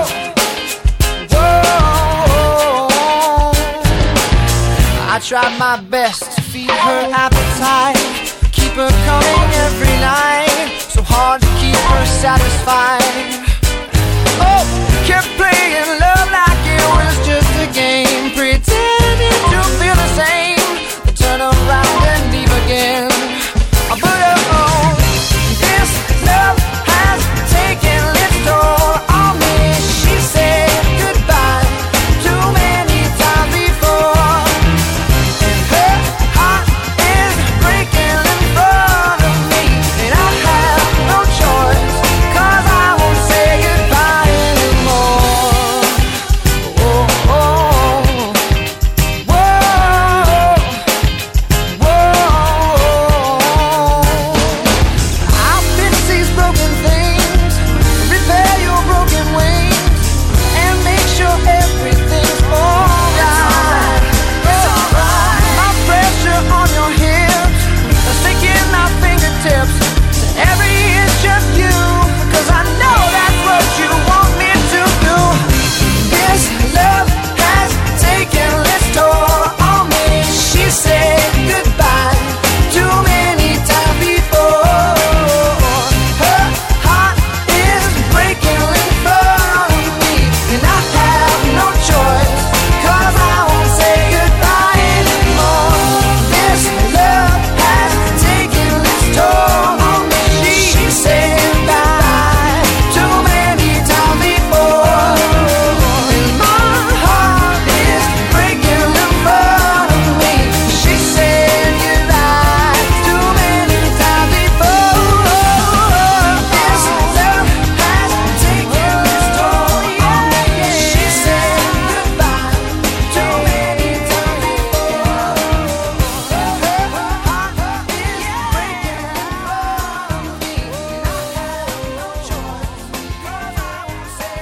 whoa. I tried my best to feed her appetite, keep her coming every night, so hard to keep her satisfied. Oh, kept playing love like it was just a game, pretending to feel the same, but turn around and leave again. But oh, this love has taken its toll on me. She said goodbye too many times before, and her heart is breaking in front of me, and I have no choice, 'cause I won't say goodbye anymore. Oh, oh, whoa, whoa. I'll fix these broken things, repair your broken wings, and make sure everything's alright. It's alright. My pressure on your hips, sticking my fingertips to every inch of you, 'cause I know that's what you want me to do. This love has taken its toll on me. She said goodbye too many times before. Her heart is breaking in front of me, and I have no choice, 'cause I won't say goodbye anymore. This love has taken its toll on me. She said goodbye too many times before, and my heart is breaking in front of me. She said goodbye too many times before. This love has taken its toll on me. She said goodbye too many times before. Her heart is breaking in front of me, and I have no choice, 'cause I won't say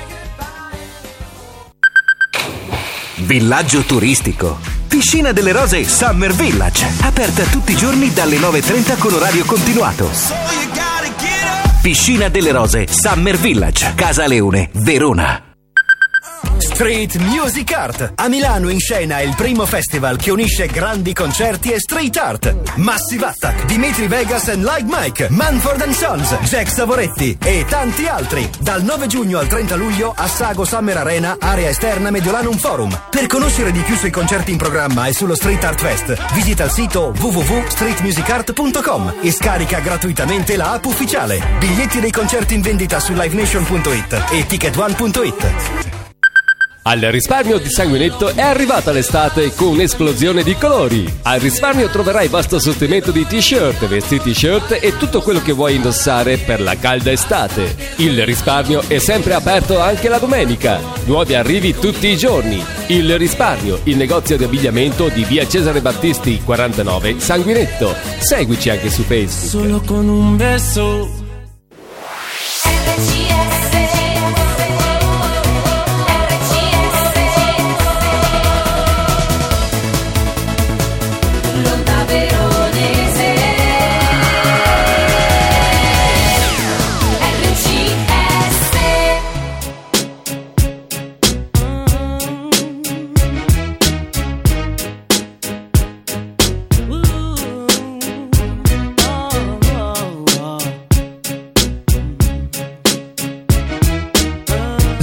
goodbye. Villaggio turistico. Piscina delle Rose Summer Village. Aperta tutti i giorni dalle nove e trenta con orario continuato. Piscina delle Rose Summer Village. Casa Leone, Verona. Street Music Art. A Milano in scena il primo festival che unisce grandi concerti e street art. Massive Attack, Dimitri Vegas and Like Mike, Manford and Sons, Jack Savoretti e tanti altri. Dal nove giugno al trenta luglio a Sago Summer Arena, area esterna Mediolanum Forum. Per conoscere di più sui concerti in programma e sullo Street Art Fest, visita il sito w w w punto street music art punto com e scarica gratuitamente la app ufficiale. Biglietti dei concerti in vendita su live nation punto it e ticket one punto it. Al risparmio di Sanguinetto è arrivata l'estate con un'esplosione di colori. Al risparmio troverai vasto assortimento di t-shirt, vestiti shirt e tutto quello che vuoi indossare per la calda estate. Il risparmio è sempre aperto anche la domenica. Nuovi arrivi tutti i giorni. Il risparmio, il negozio di abbigliamento di via Cesare Battisti quarantanove Sanguinetto. Seguici anche su Facebook. Solo con un beso.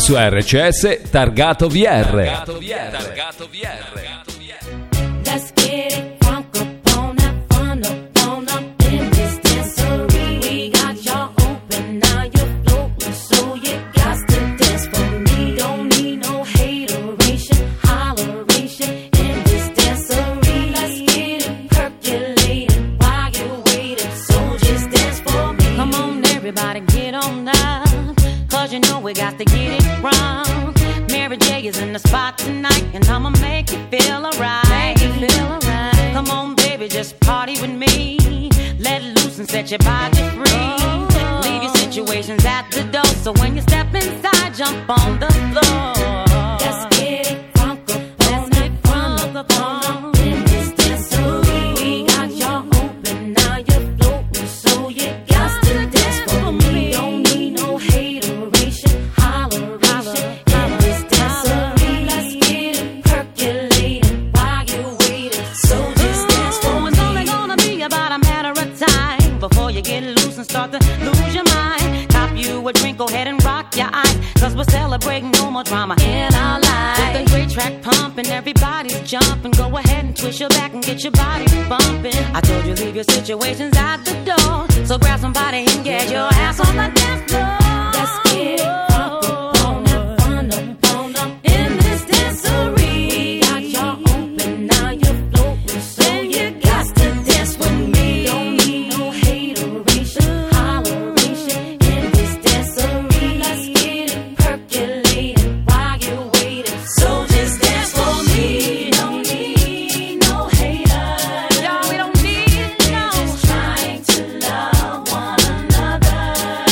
su R C S Targato V R. Targato V R. Targato V R. Let's get it crunk up on that fun up on up in this dancery. We got y'all open, now you're floating, so you got to dance for me. Don't need no hateration, holleration in this dancery. Let's get it percolated while you're waiting, so just dance for me. Come on, everybody, get on up, cause you know we got to get it wrong. Mary J is in the spot tonight, and I'ma make you feel alright. Make you feel alright. Come on, baby, just party with me. Let loose and set your body free. Oh. Leave your situations at the door, so when you step inside, jump on the floor. Let's get it crunk up, let's get crunk up on in this dancery. We got y'all open, now you're floating, so you got to dance for me. Don't need no hateration, holleration. Get loose and start to lose your mind. Cop you a drink, go ahead and rock your eyes, cause we're celebrating no more drama in our lives. With the great track pumping, everybody's jumping. Go ahead and twist your back and get your body bumping. I told you leave your situations at the door, so grab somebody and get your ass on the dance floor. Let's get it up, up on up, on up, on up in this dancery. Got y'all open, now you're floating, so you got to dance with me. Don't need no hateration, holleration in this dancery. Let's get it percolated while you're waiting, so just dance for me. Don't need no haters, y'all, we don't need no. Just trying to love one another.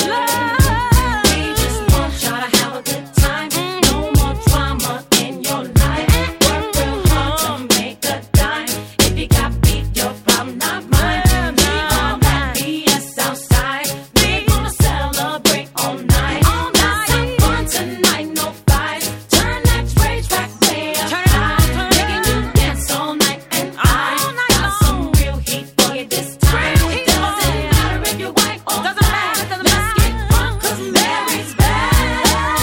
Love. We just want y'all to have a good time. No more drama in your life. Work real hard to make a dime. If you got beef, your problem, not mine. Leave all that B S outside. We gonna celebrate all night. Let's have fun tonight, no fights. Turn that rage track way up high, making you dance all night. And I got some real heat for you this time. It doesn't matter if you're white or black. Let's get crunk, cause Mary's back.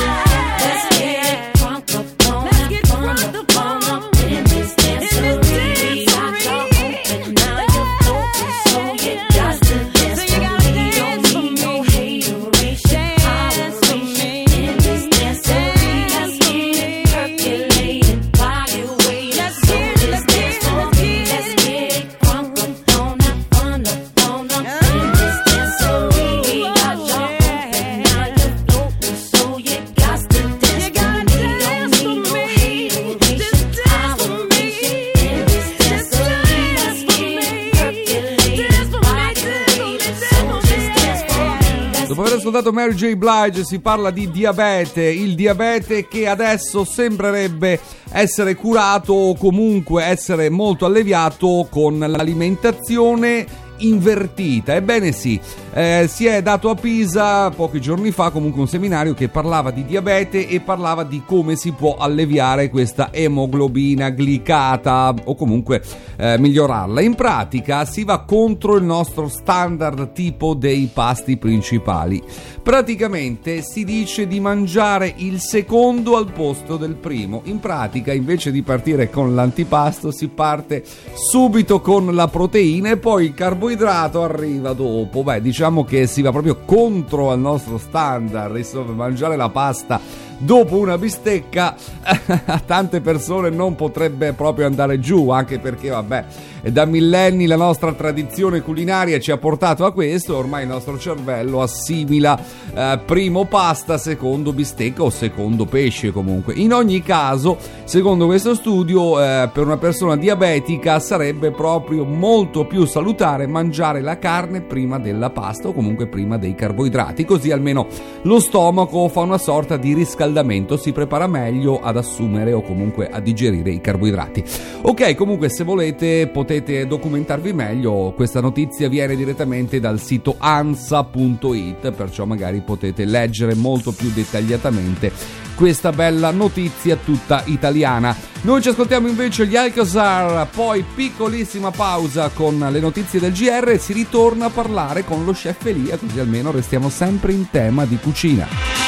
Let's get crunk up on that fun up on up in this dancery. Got y'all open, now you're floating, so you got to dance for me. Don't need no hateration, holleration in this dancery. Let's get it percolated while you're waiting, so just dance for me. Let's get it crunk up on that fun up on up in this dancery. Got y'all open, now you're floating, so you got to dance for me. Don't need no hateration, holleration in this dancery. Let's get it percolated while you're waiting, so just dance for me. Dopo aver ascoltato Mary J. Blige si parla di diabete, il diabete che adesso sembrerebbe essere curato o comunque essere molto alleviato con l'alimentazione invertita. Ebbene sì, eh, si è dato a Pisa pochi giorni fa comunque un seminario che parlava di diabete e parlava di come si può alleviare questa emoglobina glicata o comunque eh, migliorarla. In pratica si va contro il nostro standard tipo dei pasti principali. Praticamente si dice di mangiare il secondo al posto del primo. In pratica, invece di partire con l'antipasto, si parte subito con la proteina e poi il carboidrato arriva dopo. Beh, diciamo che si va proprio contro al nostro standard. Insomma, mangiare la pasta dopo una bistecca a tante persone non potrebbe proprio andare giù, anche perché vabbè, da millenni la nostra tradizione culinaria ci ha portato a questo. Ormai il nostro cervello assimila eh, primo pasta, secondo bistecca o secondo pesce. Comunque, in ogni caso, secondo questo studio, eh, per una persona diabetica sarebbe proprio molto più salutare mangiare la carne prima della pasta o comunque prima dei carboidrati, così almeno lo stomaco fa una sorta di riscaldamento, si prepara meglio ad assumere o comunque a digerire i carboidrati. Ok, comunque se volete potete documentarvi meglio, questa notizia viene direttamente dal sito ansa punto it, perciò magari potete leggere molto più dettagliatamente questa bella notizia tutta italiana. Noi ci ascoltiamo invece gli Alcazar, poi piccolissima pausa con le notizie del G R e si ritorna a parlare con lo chef Elia, così almeno restiamo sempre in tema di cucina.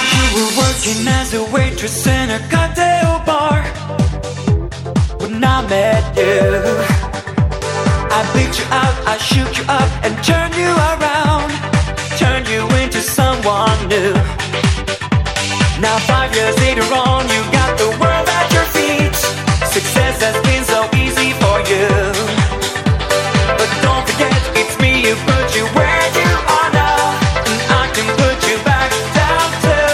You were working as a waitress in a cocktail bar when I met you. I picked you out, I shook you up and turned you around, turned you into someone new. Now five years later on, you got the world at your feet. Success has been so easy for you, but don't forget it's me who put you where you are now, and I can put you back down too.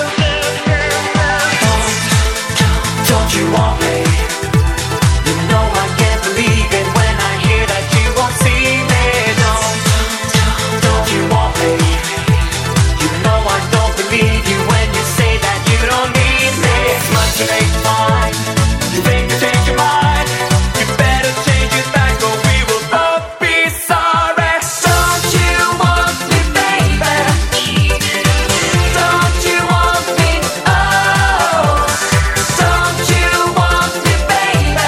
Don't, don't you want me? You know I can't believe it when I hear that you won't see me. Don't, don't you want me? You know I don't believe you when you say that you don't need me. It's much too late to find. You think you change your mind? You better change it back or we will both be sorry. Don't you want me, baby? Don't you want me? Oh, don't you want me, baby?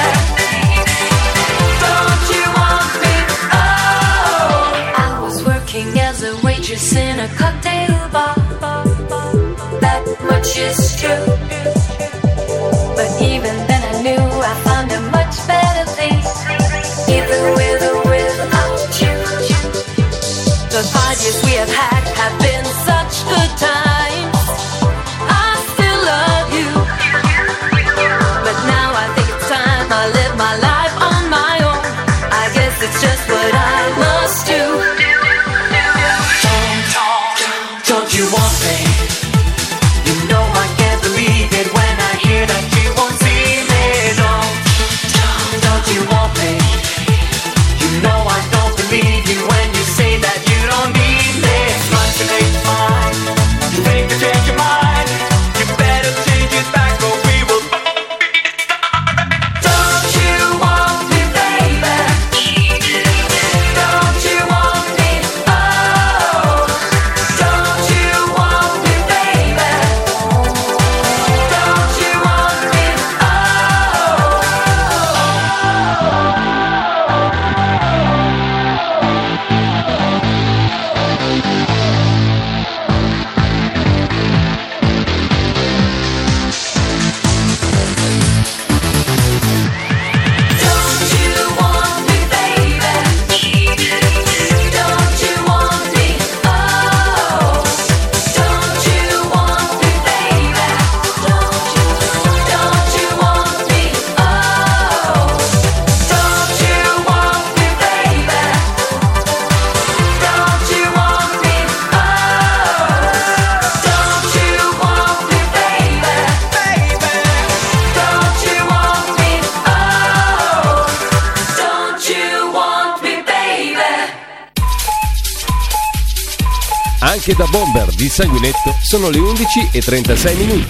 Don't you want me? Oh. I was working as a waitress in a cocktail bar. That much is true. But even then I knew I found a much better place, either with or without you. The five years we have had have been such good times. I still love you, but now I think it's time I live my life on my own. I guess it's just what I must do. Don't, don't you want me? You know I can't believe it when I hear that you won't see me. Don't, don't, don't you want me? You know I don't believe you when you say that you don't need me. It's much too late to find. You think to change your mind? You better change it back or we will. Don't you want me, baby? Don't you want me? Oh, don't you want me, baby? Don't you want me? Don't you want me, baby? Don't you want me? Oh, don't you want me, baby? Don't you, don't you want me? Oh, don't you want me, baby? Don't you want me? Oh, don't you want me, baby? Baby, don't you want me? Oh, don't you want me, baby? Anche da Bomber di Sanguinetto sono le undici e trentasei minuti.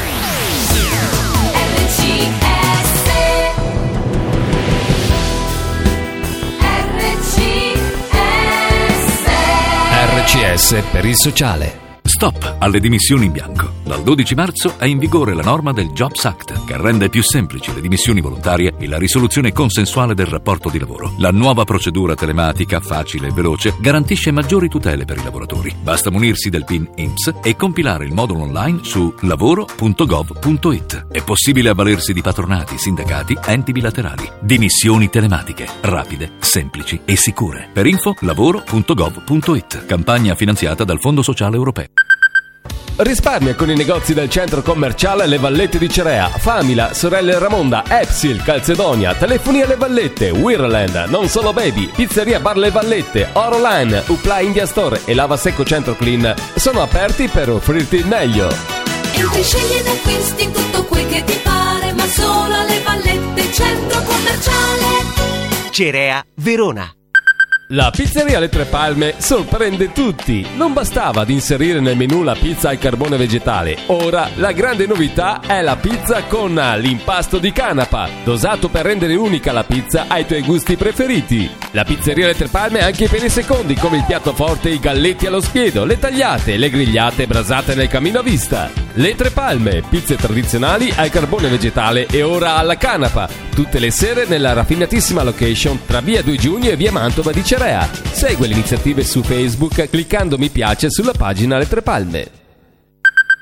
R C S per il sociale. Stop alle dimissioni in bianco. Dal dodici marzo è in vigore la norma del Jobs Act, che rende più semplici le dimissioni volontarie e la risoluzione consensuale del rapporto di lavoro. La nuova procedura telematica, facile e veloce, garantisce maggiori tutele per i lavoratori. Basta munirsi del PIN I N P S e compilare il modulo online su lavoro punto gov punto it. È possibile avvalersi di patronati, sindacati, enti bilaterali. Dimissioni telematiche, rapide, semplici e sicure. Per info lavoro punto gov punto it. Campagna finanziata dal Fondo Sociale Europeo. Risparmia con i negozi del centro commerciale Le Vallette di Cerea, Famila, Sorelle Ramonda, Epsil, Calzedonia, Telefonia Le Vallette, Wirland, Non Solo Baby, Pizzeria Bar Le Vallette, Oroline, Upla India Store e Lava Secco Centro Clean sono aperti per offrirti il meglio. Entri, scegli ed acquisti tutto quel che ti pare, ma solo alle Vallette, centro commerciale Cerea, Verona. La pizzeria Le Tre Palme sorprende tutti. Non bastava ad inserire nel menù la pizza al carbone vegetale. Ora la grande novità è la pizza con l'impasto di canapa, dosato per rendere unica la pizza ai tuoi gusti preferiti. La pizzeria Le Tre Palme ha anche i peni secondi, come il piatto forte, i galletti allo spiedo, le tagliate, le grigliate brasate nel camino a vista. Le Tre Palme, pizze tradizionali al carbone vegetale e ora alla canapa. Tutte le sere nella raffinatissima location tra via due giugno e via Mantova di Cerea. Segui le iniziative su Facebook cliccando mi piace sulla pagina Le Tre Palme.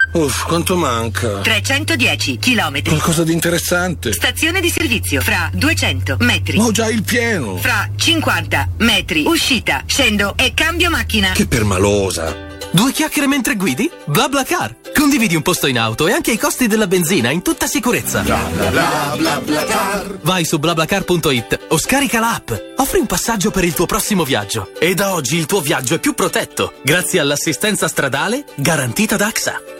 Uff, quanto manca? trecentodieci chilometri. Qualcosa di interessante. Stazione di servizio, fra duecento metri. Ho già il pieno. Fra cinquanta metri. Uscita, scendo e cambio macchina. Che permalosa. Due chiacchiere mentre guidi? BlaBlaCar. Condividi un posto in auto e anche i costi della benzina in tutta sicurezza. Bla bla bla bla bla car. Vai su BlaBlaCar punto it o scarica l'app. Offri un passaggio per il tuo prossimo viaggio. E da oggi il tuo viaggio è più protetto, grazie all'assistenza stradale garantita da A X A.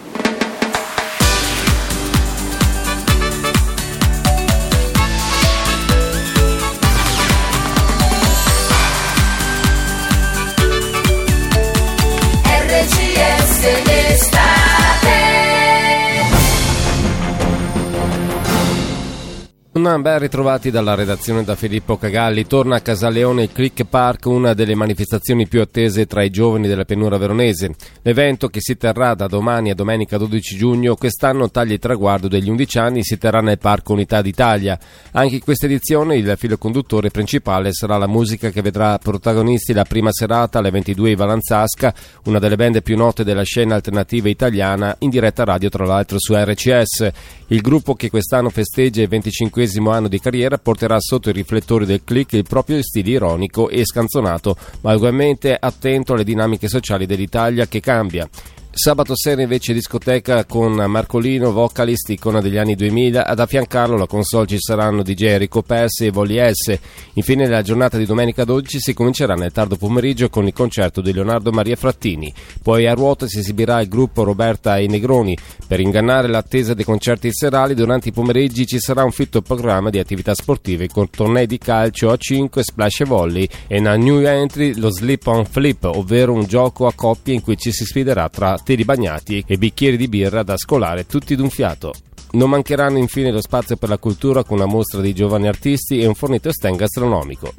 Un ben ritrovati dalla redazione da Filippo Cagalli. Torna a Casaleone il Click Park, una delle manifestazioni più attese tra i giovani della pianura veronese. L'evento, che si terrà da domani a domenica dodici giugno, quest'anno taglia il traguardo degli undici anni, si terrà nel Parco Unità d'Italia. Anche in questa edizione il filo conduttore principale sarà la musica, che vedrà protagonisti la prima serata alle ventidue i Valanzasca, una delle band più note della scena alternativa italiana, in diretta radio tra l'altro su R C S. Il gruppo, che quest'anno festeggia il venticinquesimo anno di carriera, porterà sotto i riflettori del Click il proprio stile ironico e scanzonato, ma ugualmente attento alle dinamiche sociali dell'Italia che cambia. Sabato sera invece discoteca con Marcolino, vocalist, icona degli anni duemila. Ad affiancarlo la console ci saranno D J Enrico Persi e Voli S. Infine la giornata di domenica dodici si comincerà nel tardo pomeriggio con il concerto di Leonardo Maria Frattini. Poi a ruota si esibirà il gruppo Roberta e i Negroni. Per ingannare l'attesa dei concerti serali, durante i pomeriggi ci sarà un fitto programma di attività sportive con tornei di calcio a cinque, splash e volley, e una new entry, lo slip on flip, ovvero un gioco a coppie in cui ci si sfiderà tra teli bagnati e bicchieri di birra da scolare tutti d'un fiato. Non mancheranno infine lo spazio per la cultura, con una mostra di giovani artisti e un fornito stand gastronomico.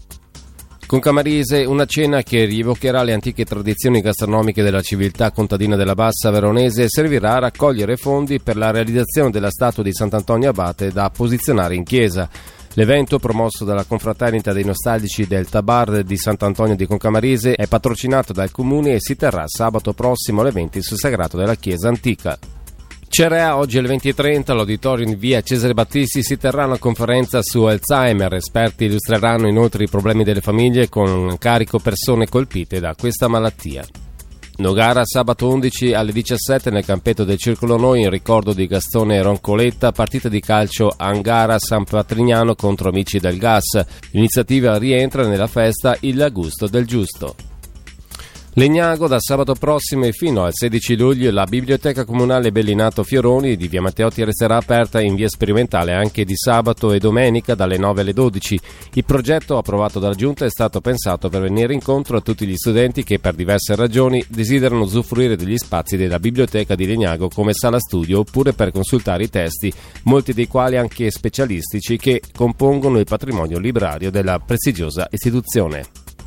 Con Camarise, una cena che rievocherà le antiche tradizioni gastronomiche della civiltà contadina della Bassa Veronese, servirà a raccogliere fondi per la realizzazione della statua di Sant'Antonio Abate da posizionare in chiesa. L'evento, promosso dalla Confraternita dei Nostalgici del Tabar di Sant'Antonio di Concamarise, è patrocinato dal Comune e si terrà sabato prossimo alle venti sul sagrato della chiesa antica. Cerea, oggi alle venti e trenta, all'auditorium in via Cesare Battisti si terrà una conferenza su Alzheimer. Esperti illustreranno inoltre i problemi delle famiglie con carico persone colpite da questa malattia. Nogara sabato undici alle diciassette nel campetto del Circolo Noi in ricordo di Gastone Roncoletta, partita di calcio Angara San Patrignano contro Amici del Gas. L'iniziativa rientra nella festa Il Gusto del Giusto. Legnago, da sabato prossimo e fino al sedici luglio la Biblioteca Comunale Bellinato Fioroni di via Matteotti resterà aperta in via sperimentale anche di sabato e domenica dalle nove alle dodici. Il progetto, approvato dalla Giunta, è stato pensato per venire incontro a tutti gli studenti che per diverse ragioni desiderano usufruire degli spazi della Biblioteca di Legnago come sala studio oppure per consultare i testi, molti dei quali anche specialistici, che compongono il patrimonio librario della prestigiosa istituzione.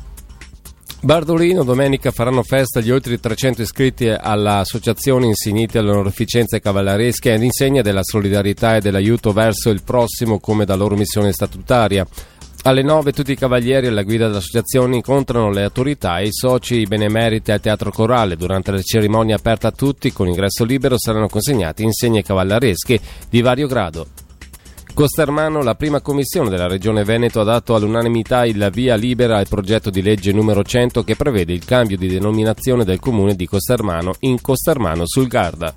Bardolino, domenica faranno festa gli oltre trecento iscritti all'associazione insigniti alle onorificenze cavalleresche all'insegna della solidarietà e dell'aiuto verso il prossimo come da loro missione statutaria. Alle nove tutti i cavalieri alla guida dell'associazione incontrano le autorità e i soci benemeriti al Teatro Corale. Durante la cerimonia aperta a tutti con ingresso libero saranno consegnati insegne cavalleresche di vario grado. Costermano, la prima commissione della Regione Veneto ha dato all'unanimità il via libera al progetto di legge numero cento che prevede il cambio di denominazione del comune di Costermano in Costermano sul Garda.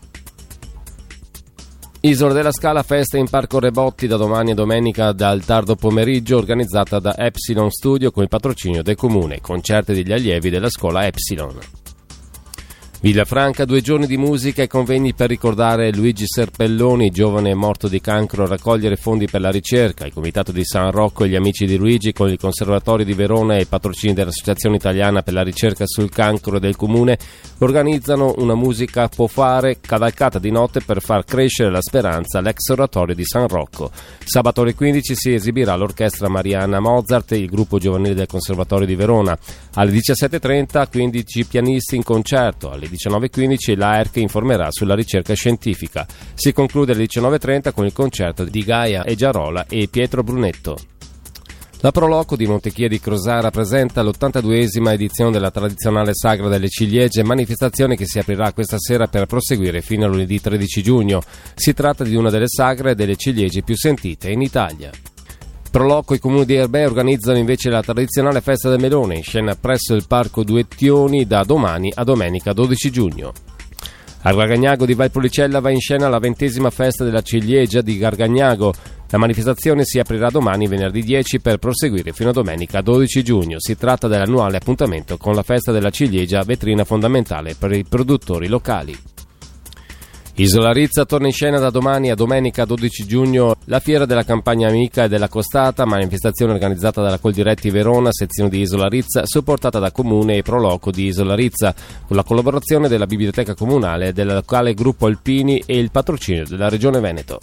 Isola della Scala, festa in Parco Rebotti da domani a domenica dal tardo pomeriggio, organizzata da Epsilon Studio con il patrocinio del comune, concerti degli allievi della scuola Epsilon. Villafranca, due giorni di musica e convegni per ricordare Luigi Serpelloni, giovane morto di cancro, raccogliere fondi per la ricerca. Il Comitato di San Rocco e gli Amici di Luigi con il Conservatorio di Verona e i patrocini dell'Associazione Italiana per la Ricerca sul Cancro del Comune organizzano una musica può fare cavalcata di notte per far crescere la speranza all'ex oratorio di San Rocco. Sabato alle quindici si esibirà l'orchestra Marianna Mozart e il gruppo giovanile del Conservatorio di Verona. Alle diciassette e trenta quindici pianisti in concerto. Alle diciannove e quindici l'A E R C informerà sulla ricerca scientifica. Si conclude alle diciannove e trenta con il concerto di Gaia e Giarola e Pietro Brunetto. La Proloco di Montechia di Crosara presenta l'ottantaduesima edizione della tradizionale Sagra delle Ciliegie, manifestazione che si aprirà questa sera per proseguire fino a lunedì tredici giugno. Si tratta di una delle sagre delle ciliegie più sentite in Italia. Proloco, i comuni di Erbè organizzano invece la tradizionale festa del melone, in scena presso il Parco Duettioni da domani a domenica dodici giugno. A Gargagnago di Valpolicella va in scena la ventesima festa della ciliegia di Gargagnago. La manifestazione si aprirà domani venerdì dieci per proseguire fino a domenica dodici giugno. Si tratta dell'annuale appuntamento con la festa della ciliegia, vetrina fondamentale per i produttori locali. Isola Rizza torna in scena da domani a domenica dodici giugno la Fiera della Campagna Amica e della Costata, manifestazione organizzata dalla Coldiretti Verona, sezione di Isola Rizza, supportata da Comune e Proloco di Isola Rizza, con la collaborazione della Biblioteca Comunale, del locale Gruppo Alpini e il patrocinio della Regione Veneto.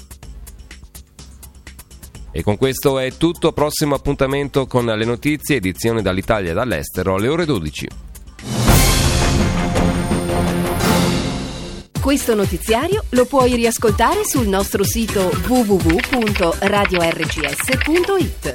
E con questo è tutto, prossimo appuntamento con le notizie, edizione dall'Italia e dall'estero alle ore dodici. Questo notiziario lo puoi riascoltare sul nostro sito w w w punto radio r c s punto i t.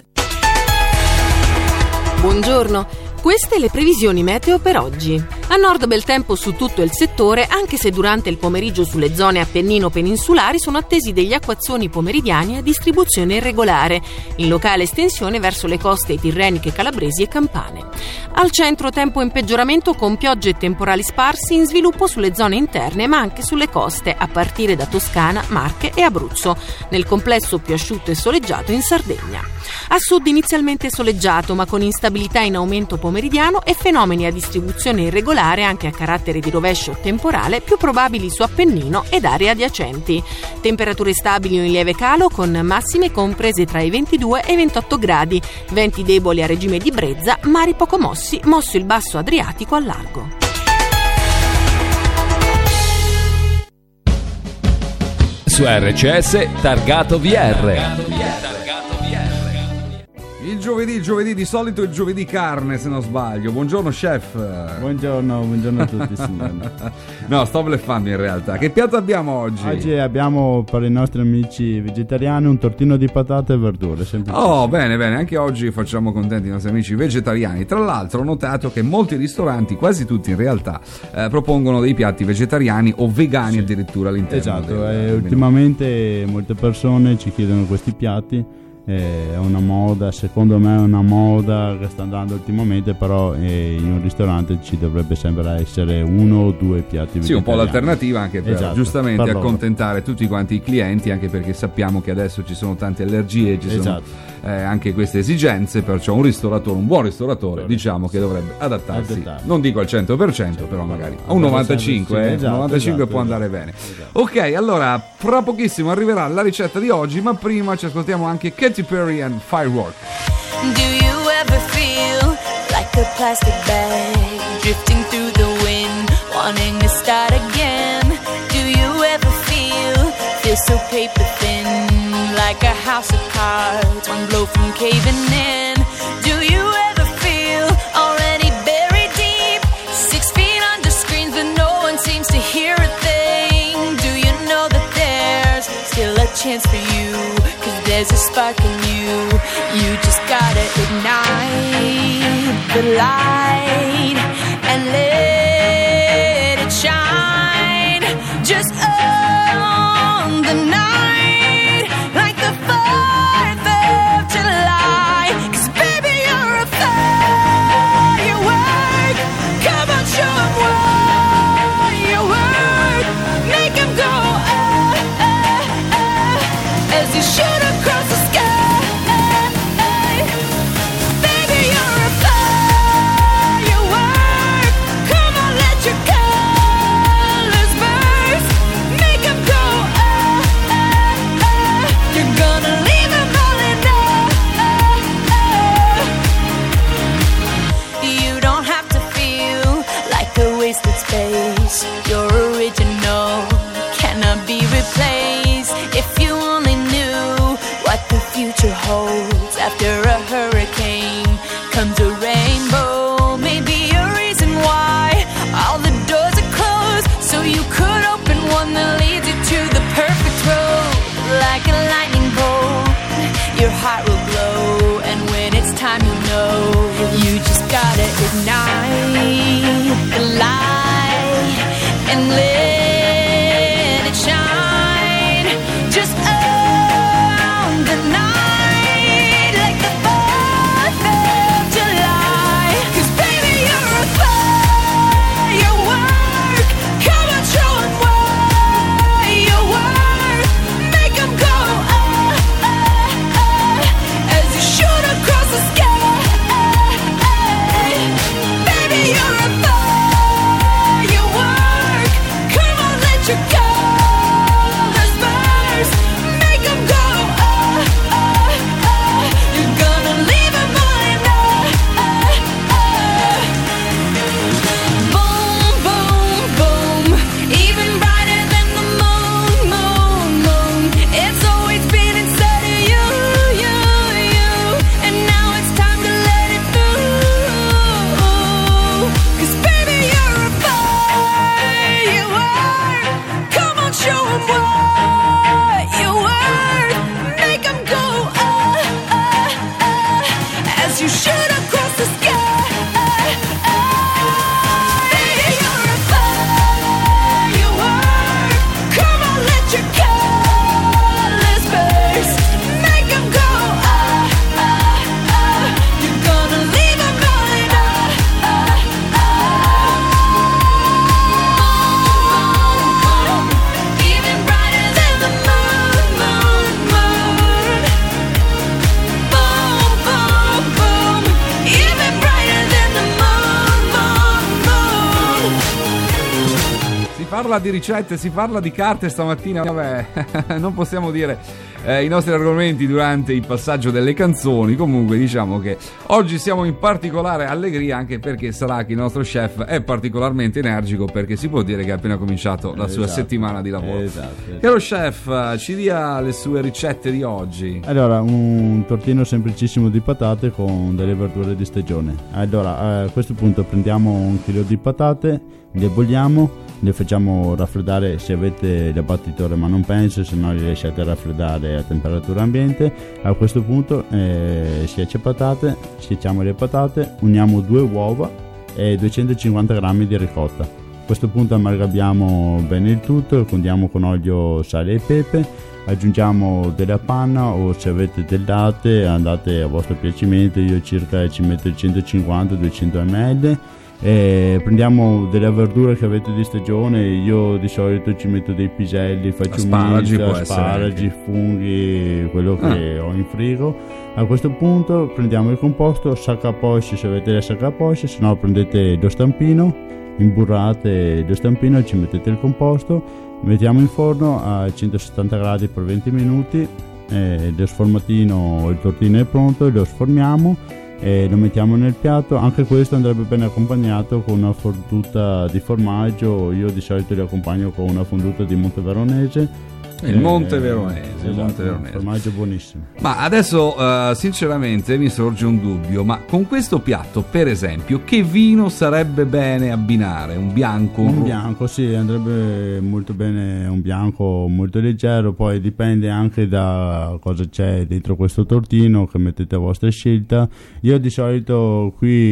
Buongiorno. Queste le previsioni meteo per oggi. A nord bel tempo su tutto il settore, anche se durante il pomeriggio sulle zone appennino-peninsulari sono attesi degli acquazzoni pomeridiani a distribuzione irregolare, in locale estensione verso le coste tirreniche, calabresi e campane. Al centro tempo in peggioramento con piogge e temporali sparsi in sviluppo sulle zone interne ma anche sulle coste, a partire da Toscana, Marche e Abruzzo. Nel complesso più asciutto e soleggiato in Sardegna. A sud inizialmente soleggiato ma con instabilità in aumento pomeridiano e fenomeni a distribuzione irregolare anche a carattere di rovescio temporale più probabili su Appennino ed aree adiacenti. Temperature stabili o in lieve calo con massime comprese tra i ventidue e i ventotto gradi, venti deboli a regime di brezza, mari poco mossi, mosso il basso Adriatico al largo. Su R C S Targato V R. Il giovedì, il giovedì di solito è il giovedì carne, se non sbaglio. Buongiorno chef. Buongiorno, buongiorno a tutti signori. No, sto bleffando in realtà. Che piatto abbiamo oggi? Oggi abbiamo per i nostri amici vegetariani un tortino di patate e verdure. Oh, bene, bene, anche oggi facciamo contenti i nostri amici vegetariani. Tra l'altro ho notato che molti ristoranti, quasi tutti in realtà, eh, propongono dei piatti vegetariani o vegani sì. addirittura all'interno. Esatto, del, e ultimamente molte persone ci chiedono questi piatti. È una moda, secondo me è una moda che sta andando ultimamente, però in un ristorante ci dovrebbe sempre essere uno o due piatti vegetariani. Sì, un po' l'alternativa anche per esatto, giustamente per accontentare tutti quanti i clienti, anche perché sappiamo che adesso ci sono tante allergie, ci esatto. sono eh, anche queste esigenze, perciò un ristoratore, un buon ristoratore, Corretto. diciamo che dovrebbe adattarsi, Adattarsi. non dico al cento per cento, però magari a un novantacinque, sì, eh, esatto, novantacinque esatto, può esatto. andare bene. Esatto. Ok, allora fra pochissimo arriverà la ricetta di oggi, ma prima ci ascoltiamo anche Katy Perry and Firework. Do you ever feel like a plastic bag drifting through the wind, wanting to start again? Do you ever feel, feel so paper thin, like a house of cards, one blow from caving in? Do you ever feel already buried deep, six feet under screens but no one seems to hear a thing? Do you know that there's still a chance for you? There's a spark in you, you just gotta ignite the light and let it shine. Just own the night like the fourth of July. 'Cause baby you're a firework. Come on, show 'em what you work. Make 'em go oh, oh, oh, as you shoot across the sky. Baby, you're a firework. Come on, let your colors burst. Make 'em go oh, oh, oh. You're gonna leave 'em all in awe. You don't have to feel like a wasted space. You're original, cannot be replaced. If you only knew what the future holds. After a hurricane comes a rainbow. Maybe a reason why all the doors are closed, so you could open one that leads you to the perfect road. Like a lightning bolt, your heart will glow, and when it's ignite the light and let it shine just on the night like the fourth of July. 'Cause baby you're a firework, come on show 'em what you worth, make 'em go ah ah ah as you shoot across the sky. Baby you're a firework, come on let your colors burst, make 'em go ah ah ah, you're gonna leave 'em on ah ah ah. Boom boom boom, even brighter than the moon moon moon, it's always been inside of you you you, and now it's time to let it through. 'Cause baby you're a firework, come on show 'em what you worth, make 'em go ah ah ah as you shoot across the sky. Baby you're a firework, come on let your colors burst, make 'em go ah ah ah, you're gonna leave 'em on ah ah ah. Even brighter than the moon moon moon. Boom boom boom, even brighter than the moon moon moon. Si parla di ricette, si parla di carte stamattina, vabbè, non possiamo dire eh, i nostri argomenti durante il passaggio delle canzoni. Comunque diciamo che oggi siamo in particolare allegria, anche perché Saraki, il nostro chef, è particolarmente energico, perché si può dire che ha appena cominciato la sua Esatto. settimana di lavoro. Esatto. Caro chef, ci dia le sue ricette di oggi. Allora, un tortino semplicissimo di patate con delle verdure di stagione. Allora, a questo punto prendiamo un chilo di patate, le bolliamo, le facciamo raffreddare se avete l'abbattitore, ma non penso, se no le lasciate raffreddare a temperatura ambiente. A questo punto eh, schiaccia patate, schiacciamo le patate, uniamo due uova e duecentocinquanta grammi di ricotta. A questo punto amalgamiamo bene il tutto, condiamo con olio, sale e pepe, aggiungiamo della panna o se avete del latte andate a vostro piacimento, io circa ci metto centocinquanta duecento millilitri. E prendiamo delle verdure che avete di stagione, io di solito ci metto dei piselli, faccio Asparagi, un può misto, essere asparagi, anche. funghi, quello che Ah. ho in frigo. A questo punto prendiamo il composto, sacca a poche se avete la sacca a poche, se no prendete lo stampino, imburrate lo stampino, ci mettete il composto, mettiamo in forno a centosettanta gradi per venti minuti, e lo sformatino, il tortino è pronto, lo sformiamo e lo mettiamo nel piatto. Anche questo andrebbe bene accompagnato con una fonduta di formaggio, io di solito li accompagno con una fonduta di Monteveronese. Il Monte Veronese, il esatto, Monte Veronese. formaggio buonissimo. Ma adesso uh, sinceramente mi sorge un dubbio, ma con questo piatto per esempio che vino sarebbe bene abbinare? Un bianco? Un ro- bianco, sì, andrebbe molto bene un bianco molto leggero, poi dipende anche da cosa c'è dentro questo tortino che mettete a vostra scelta. Io di solito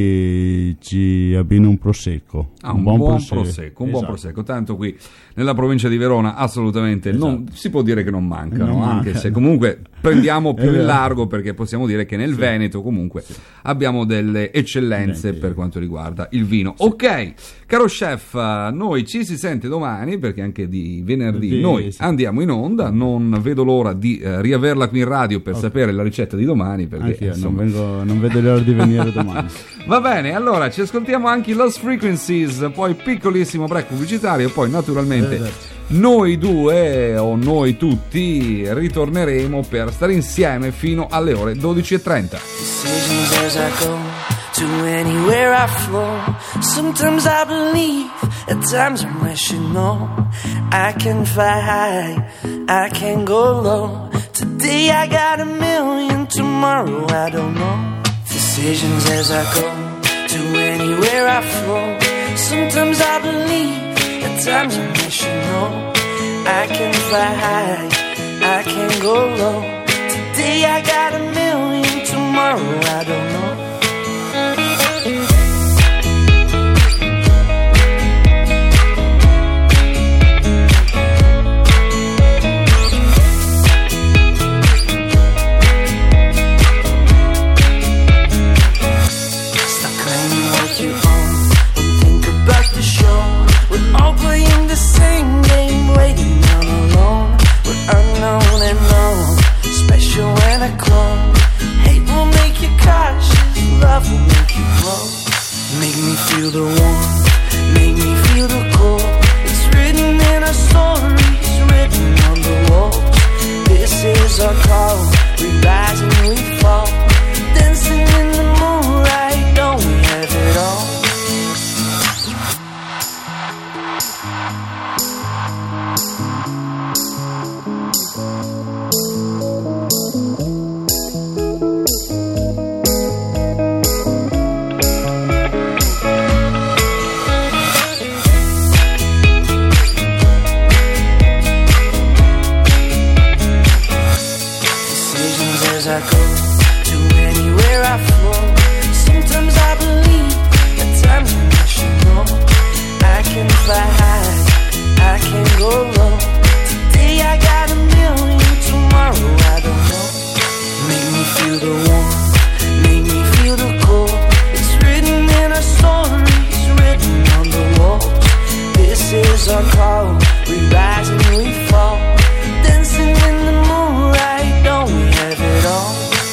qui ci abbino un prosecco. Ah, un, buon, prosecco, un buon Esatto. prosecco, tanto qui nella provincia di Verona assolutamente non, si può dire che non mancano, Non anche manca. se comunque prendiamo più È in vero. largo, perché possiamo dire che nel Sì. Veneto comunque Sì. abbiamo delle eccellenze Sì. per quanto riguarda il vino. Ok, caro chef, eh, noi ci si sente domani, perché anche di venerdì Sì, noi sì. andiamo in onda, non vedo l'ora di eh, riaverla qui in radio per Ok. sapere la ricetta di domani, perché Anche io non, insomma, vengo- non vedo l'ora di venire domani. va bene, allora ci ascoltiamo anche i Lost Frequencies, poi piccolissimo break pubblicitario, poi naturalmente Esatto. noi due o noi tutti ritorneremo per stare insieme fino alle ore dodici e trenta. Decisions as I go to anywhere I flow. Sometimes I believe, at times I'm rational. I can fly high, I can go low. Today I got a million, tomorrow I don't know. Decisions as I go to anywhere I flow. Sometimes I believe, at times I'm rational. I can fly high, I can go low. Today I got a million, tomorrow I don't know. the warmth, make me feel the cold. It's written in our stories, written on the walls. This is our call, we rise and we fall. Dancing in the moonlight, don't we have it all? As I go to anywhere I flow, sometimes I believe, at times I should know. I can fly high, I can go low. Today I got a million, tomorrow I don't know. Make me feel the warmth, make me feel the cold. It's written in our stories, written on the walls. This is our call, we rise and we fall. Dancing in the moonlight, don't we have it all?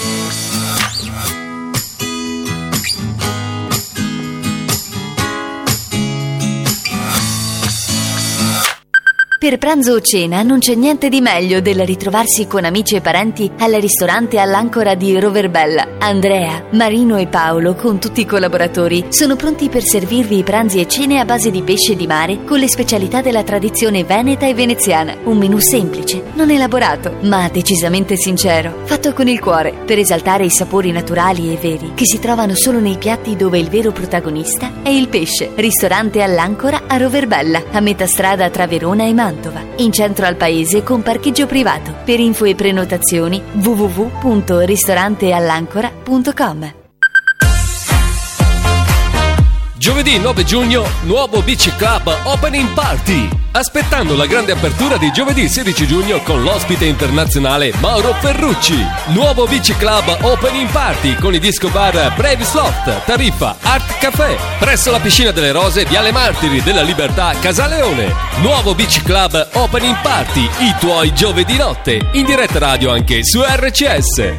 Per pranzo o cena non c'è niente di meglio del ritrovarsi con amici e parenti al ristorante all'Ancora di Roverbella. Andrea, Marino e Paolo, con tutti i collaboratori, sono pronti per servirvi i pranzi e cene a base di pesce di mare con le specialità della tradizione veneta e veneziana. Un menù semplice, non elaborato, ma decisamente sincero, fatto con il cuore, per esaltare i sapori naturali e veri che si trovano solo nei piatti dove il vero protagonista è il pesce. Ristorante all'Ancora a Roverbella, a metà strada tra Verona e Mantova, in centro al paese con parcheggio privato. Per info e prenotazioni w w w punto ristoranteallancora punto com. Giovedì nove giugno, nuovo Beach Club Opening Party. Aspettando la grande apertura di giovedì sedici giugno con l'ospite internazionale Mauro Ferrucci. Nuovo Beach Club Opening Party con i disco bar Brevis Loft, Tariffa, Art Café, presso la piscina delle Rose, Viale Martiri della Libertà, Casaleone. Nuovo Beach Club Opening Party, i tuoi giovedì notte, in diretta radio anche su R C S.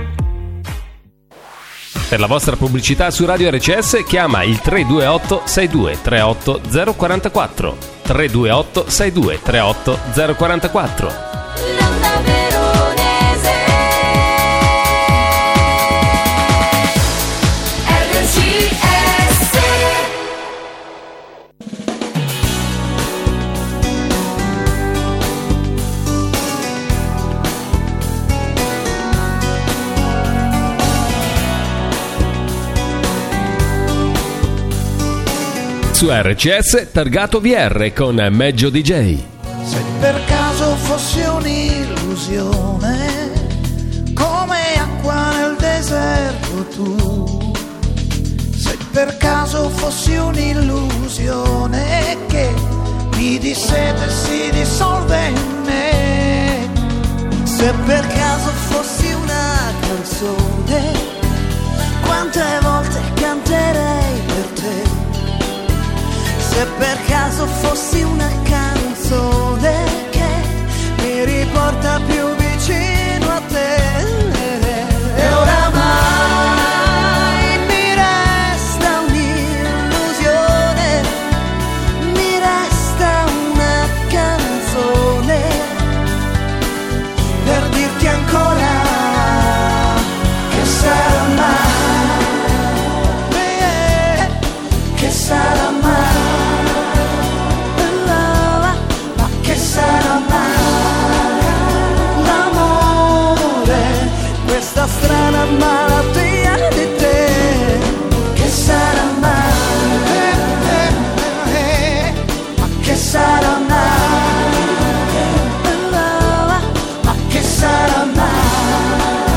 Per la vostra pubblicità su Radio R C S chiama il tre due otto sei due tre otto zero quattro quattro. tre due otto sei due tre otto zero quattro quattro. Su R C S targato V R con Meggio D J. Se per caso fossi un'illusione, come acqua nel deserto tu, se per caso fossi un'illusione che mi dissete si dissolve in me, se per caso fossi una canzone, quante volte canterei per te. Se per caso fossi una canzone che mi riporta più vicino a te, e oramai mi resta un'illusione, mi resta una canzone per dirti ancora che sarà mai, che sarà mai. Sarà mai l'amore, questa strana malattia di te, che sarà mai, ma che sarà mai, ma che sarà mai,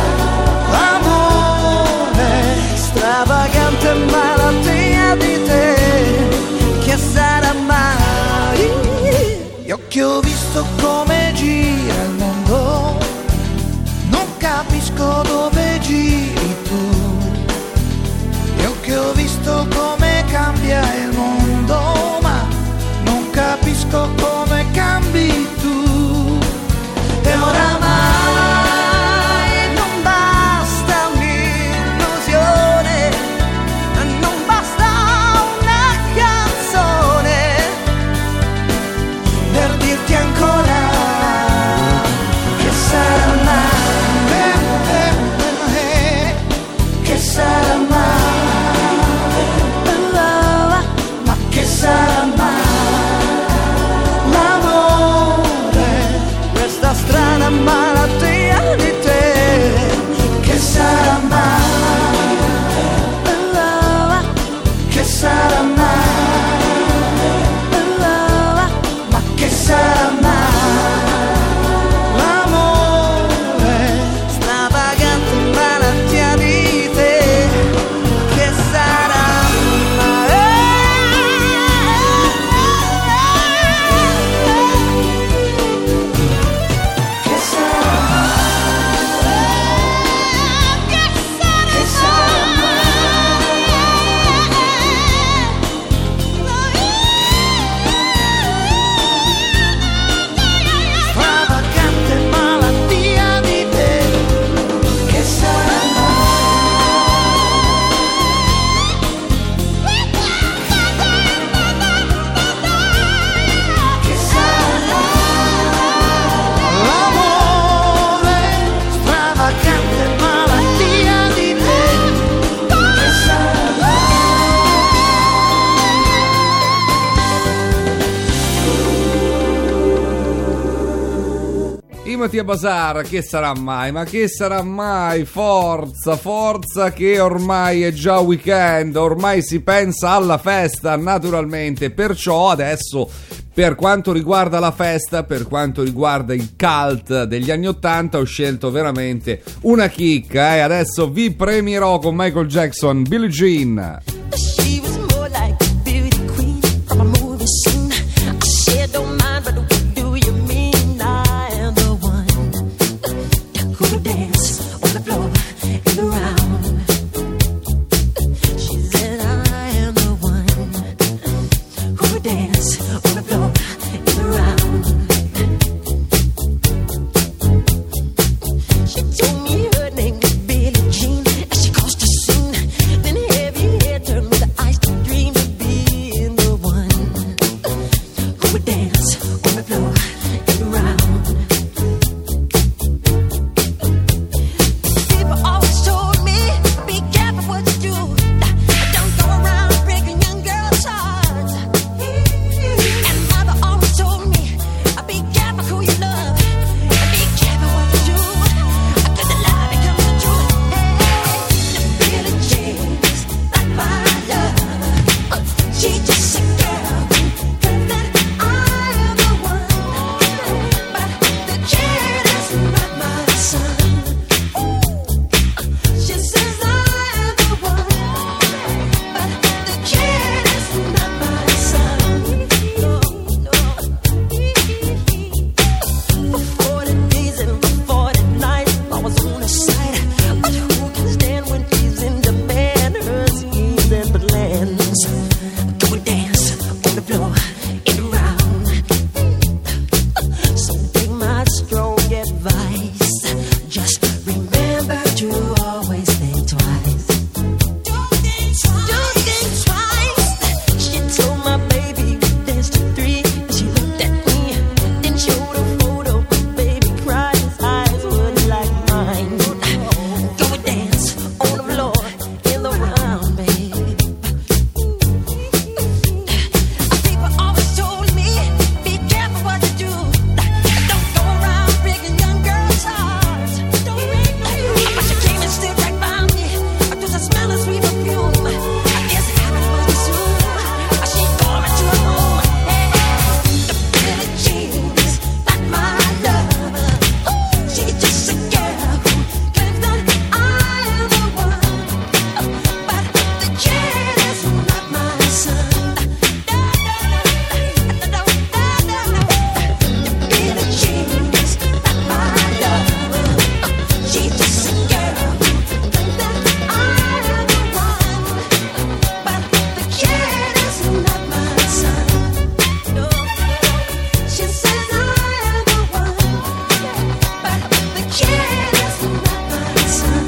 l'amore, stravagante malattia di te, che sarà mai. Gli occhi ho visto come gira il mondo, non capisco dove giri tu. Gli occhi ho visto come cambia il mondo, ma non capisco come cambi tu. E oramai non basta un'illusione, non basta una Timothy e Bazar, che sarà mai? Ma che sarà mai? Forza, forza che ormai è già weekend, ormai si pensa alla festa naturalmente, perciò adesso per quanto riguarda la festa, per quanto riguarda il cult degli anni ottanta, ho scelto veramente una chicca e eh? adesso vi premierò con Michael Jackson, Billie Jean. She was more like a beauty queen from a movie scene. I said, don't mind, but what do you mean? I am the one who would dance on the floor and around. She said, I am the one who would dance on the floor and around. She told me her name was Billie Jean as she crossed the scene. Then heavy hair turned with the eyes to dream of being the one who would dance on the floor and around. People always told me, be careful what you do. Don't go around breaking young girls' hearts. And mother always told me, be careful who you love. Be careful what you do. Cause the lie becomes the truth. Hey, Billie Jean's not my love. She's just a girl. Claims that I am the one. But the kid is not my son. She says I am the one. But the kid is not my son. No, no. For forty days and for forty nights, I was on her side. But who can stand when she's in demand? Her schemes and plans. Go and dance on the floor and around. So take my strong advice. Just remember to always think twice. Don't think twice. She told my baby we danced to three. She looked at me, then showed a photo. Baby cried, his eyes were like mine. Go and dance on the floor in the round, babe. People always told me, be careful what you do. Don't go around breaking young girls' hearts. But she came and stood right by me. I took the smell of sweet perfume. I guess it happened pretty soon. She called me to her room. Hey, the Billie Jean's not my love. She's just a girl who claims that I am the one. But the kid is not my son. Billie Jean's not my love. She's just a girl who claims that I am the one. But the kid is not my son. No, she says I am the one. But the kid is not my son.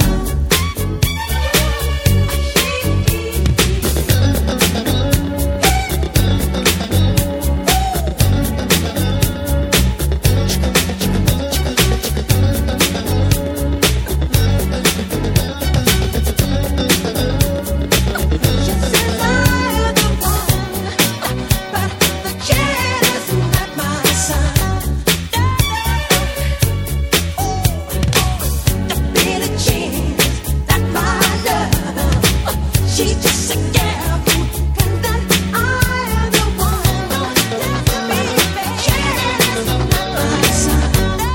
She's just a girl who claims that I am the one. Baby, the kid is not my son.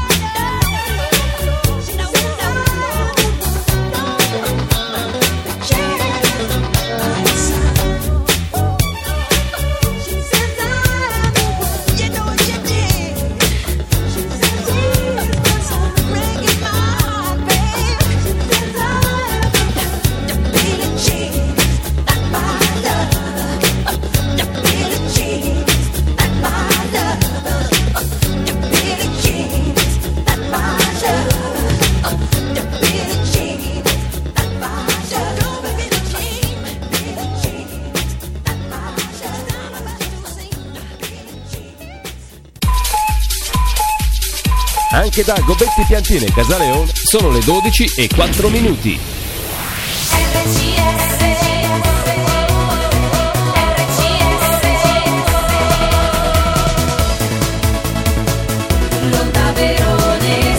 She knows the kid is not my son. She says I am the one. You know you did. She says he's the son breaking my heart, babe. She says I am the Billie Jean. Anche da Gobetti Piantine e Casaleone sono le dodici e quattro minuti. L'Onda Verone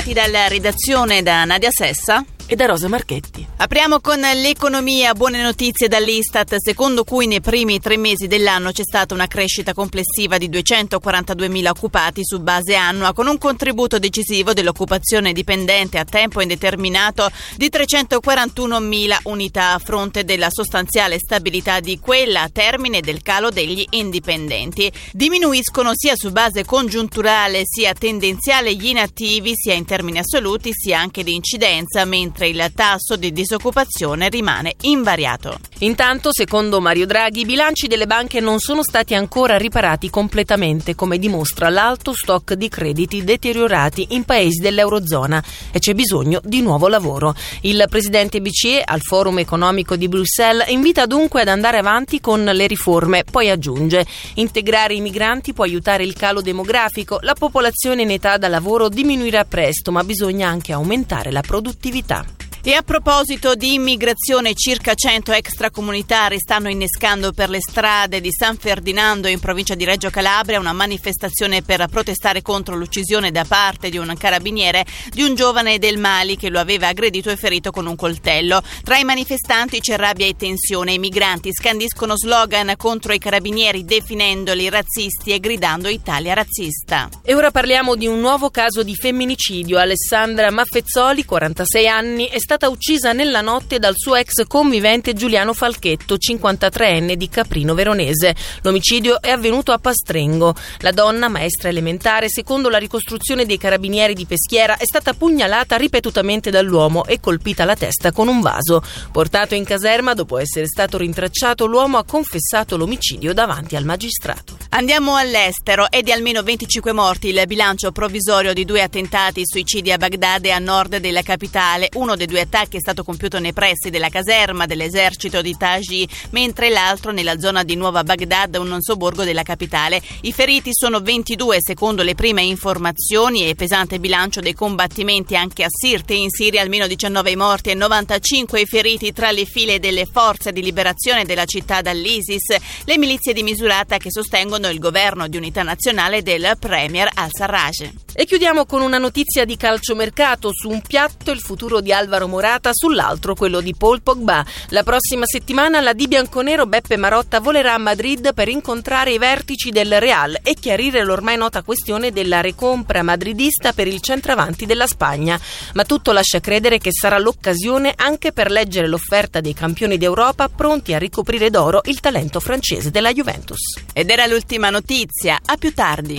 trovati dalla redazione da Nadia Sessa e da Rosa Marchetti. Apriamo con l'economia, buone notizie dall'Istat, secondo cui nei primi tre mesi dell'anno c'è stata una crescita complessiva di duecentoquarantadue mila occupati su base annua, con un contributo decisivo dell'occupazione dipendente a tempo indeterminato di trecentoquarantunomila unità, a fronte della sostanziale stabilità di quella a termine del calo degli indipendenti. Diminuiscono sia su base congiunturale sia tendenziale gli inattivi, sia in termini assoluti sia anche di incidenza, mentre il tasso di disoccupazione rimane invariato. Intanto, secondo Mario Draghi, i bilanci delle banche non sono stati ancora riparati completamente, come dimostra l'alto stock di crediti deteriorati in paesi dell'Eurozona, e c'è bisogno di nuovo lavoro. Il presidente B C E al Forum economico di Bruxelles invita dunque ad andare avanti con le riforme, poi aggiunge: integrare i migranti può aiutare il calo demografico, la popolazione in età da lavoro diminuirà presto, ma bisogna anche aumentare la produttività. E a proposito di immigrazione, circa cento extracomunitari stanno innescando per le strade di San Ferdinando in provincia di Reggio Calabria una manifestazione per protestare contro l'uccisione da parte di un carabiniere di un giovane del Mali che lo aveva aggredito e ferito con un coltello. Tra i manifestanti c'è rabbia e tensione. I migranti scandiscono slogan contro i carabinieri definendoli razzisti e gridando Italia razzista. E ora parliamo di un nuovo caso di femminicidio. Alessandra Maffezzoli, quarantasei anni, è stata stata uccisa nella notte dal suo ex convivente Giuliano Falchetto, cinquantatreenne di Caprino Veronese. L'omicidio è avvenuto a Pastrengo. La donna, maestra elementare, secondo la ricostruzione dei carabinieri di Peschiera, è stata pugnalata ripetutamente dall'uomo e colpita alla testa con un vaso. Portato in caserma, dopo essere stato rintracciato, l'uomo ha confessato l'omicidio davanti al magistrato. Andiamo all'estero. È di almeno venticinque morti il bilancio provvisorio di due attentati suicidi a Baghdad e a nord della capitale. Uno dei due attacchi è stato compiuto nei pressi della caserma dell'esercito di Taji, mentre l'altro nella zona di Nuova Baghdad, un sobborgo della capitale. I feriti sono ventidue secondo le prime informazioni, e pesante bilancio dei combattimenti anche a Sirte in Siria, almeno diciannove i morti e novantacinque i feriti tra le file delle forze di liberazione della città dall'ISIS, le milizie di Misurata che sostengono il governo di unità nazionale del premier al-Sarraj. E chiudiamo con una notizia di calciomercato: su un piatto il futuro di Alvaro Morata, sull'altro quello di Paul Pogba. La prossima settimana la di bianconero Beppe Marotta volerà a Madrid per incontrare i vertici del Real e chiarire l'ormai nota questione della recompra madridista per il centravanti della Spagna. Ma tutto lascia credere che sarà l'occasione anche per leggere l'offerta dei campioni d'Europa pronti a ricoprire d'oro il talento francese della Juventus. Ed era l'ultima notizia. A più tardi.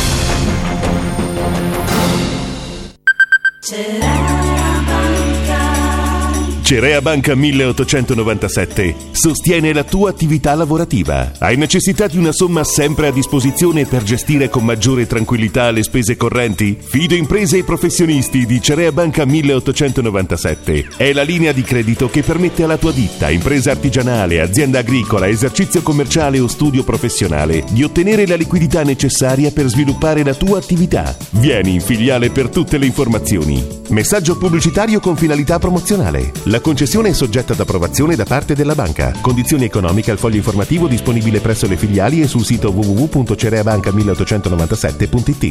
Cerea Banca milleottocentonovantasette sostiene la tua attività lavorativa. Hai necessità di una somma sempre a disposizione per gestire con maggiore tranquillità le spese correnti? Fido imprese e professionisti di Cerea Banca milleottocentonovantasette è la linea di credito che permette alla tua ditta, impresa artigianale, azienda agricola, esercizio commerciale o studio professionale di ottenere la liquidità necessaria per sviluppare la tua attività. Vieni in filiale per tutte le informazioni. Messaggio pubblicitario con finalità promozionale. La concessione è soggetta ad approvazione da parte della banca. Condizioni economiche al foglio informativo disponibile presso le filiali e sul sito w w w punto cereabanca milleottocentonovantasette punto i t.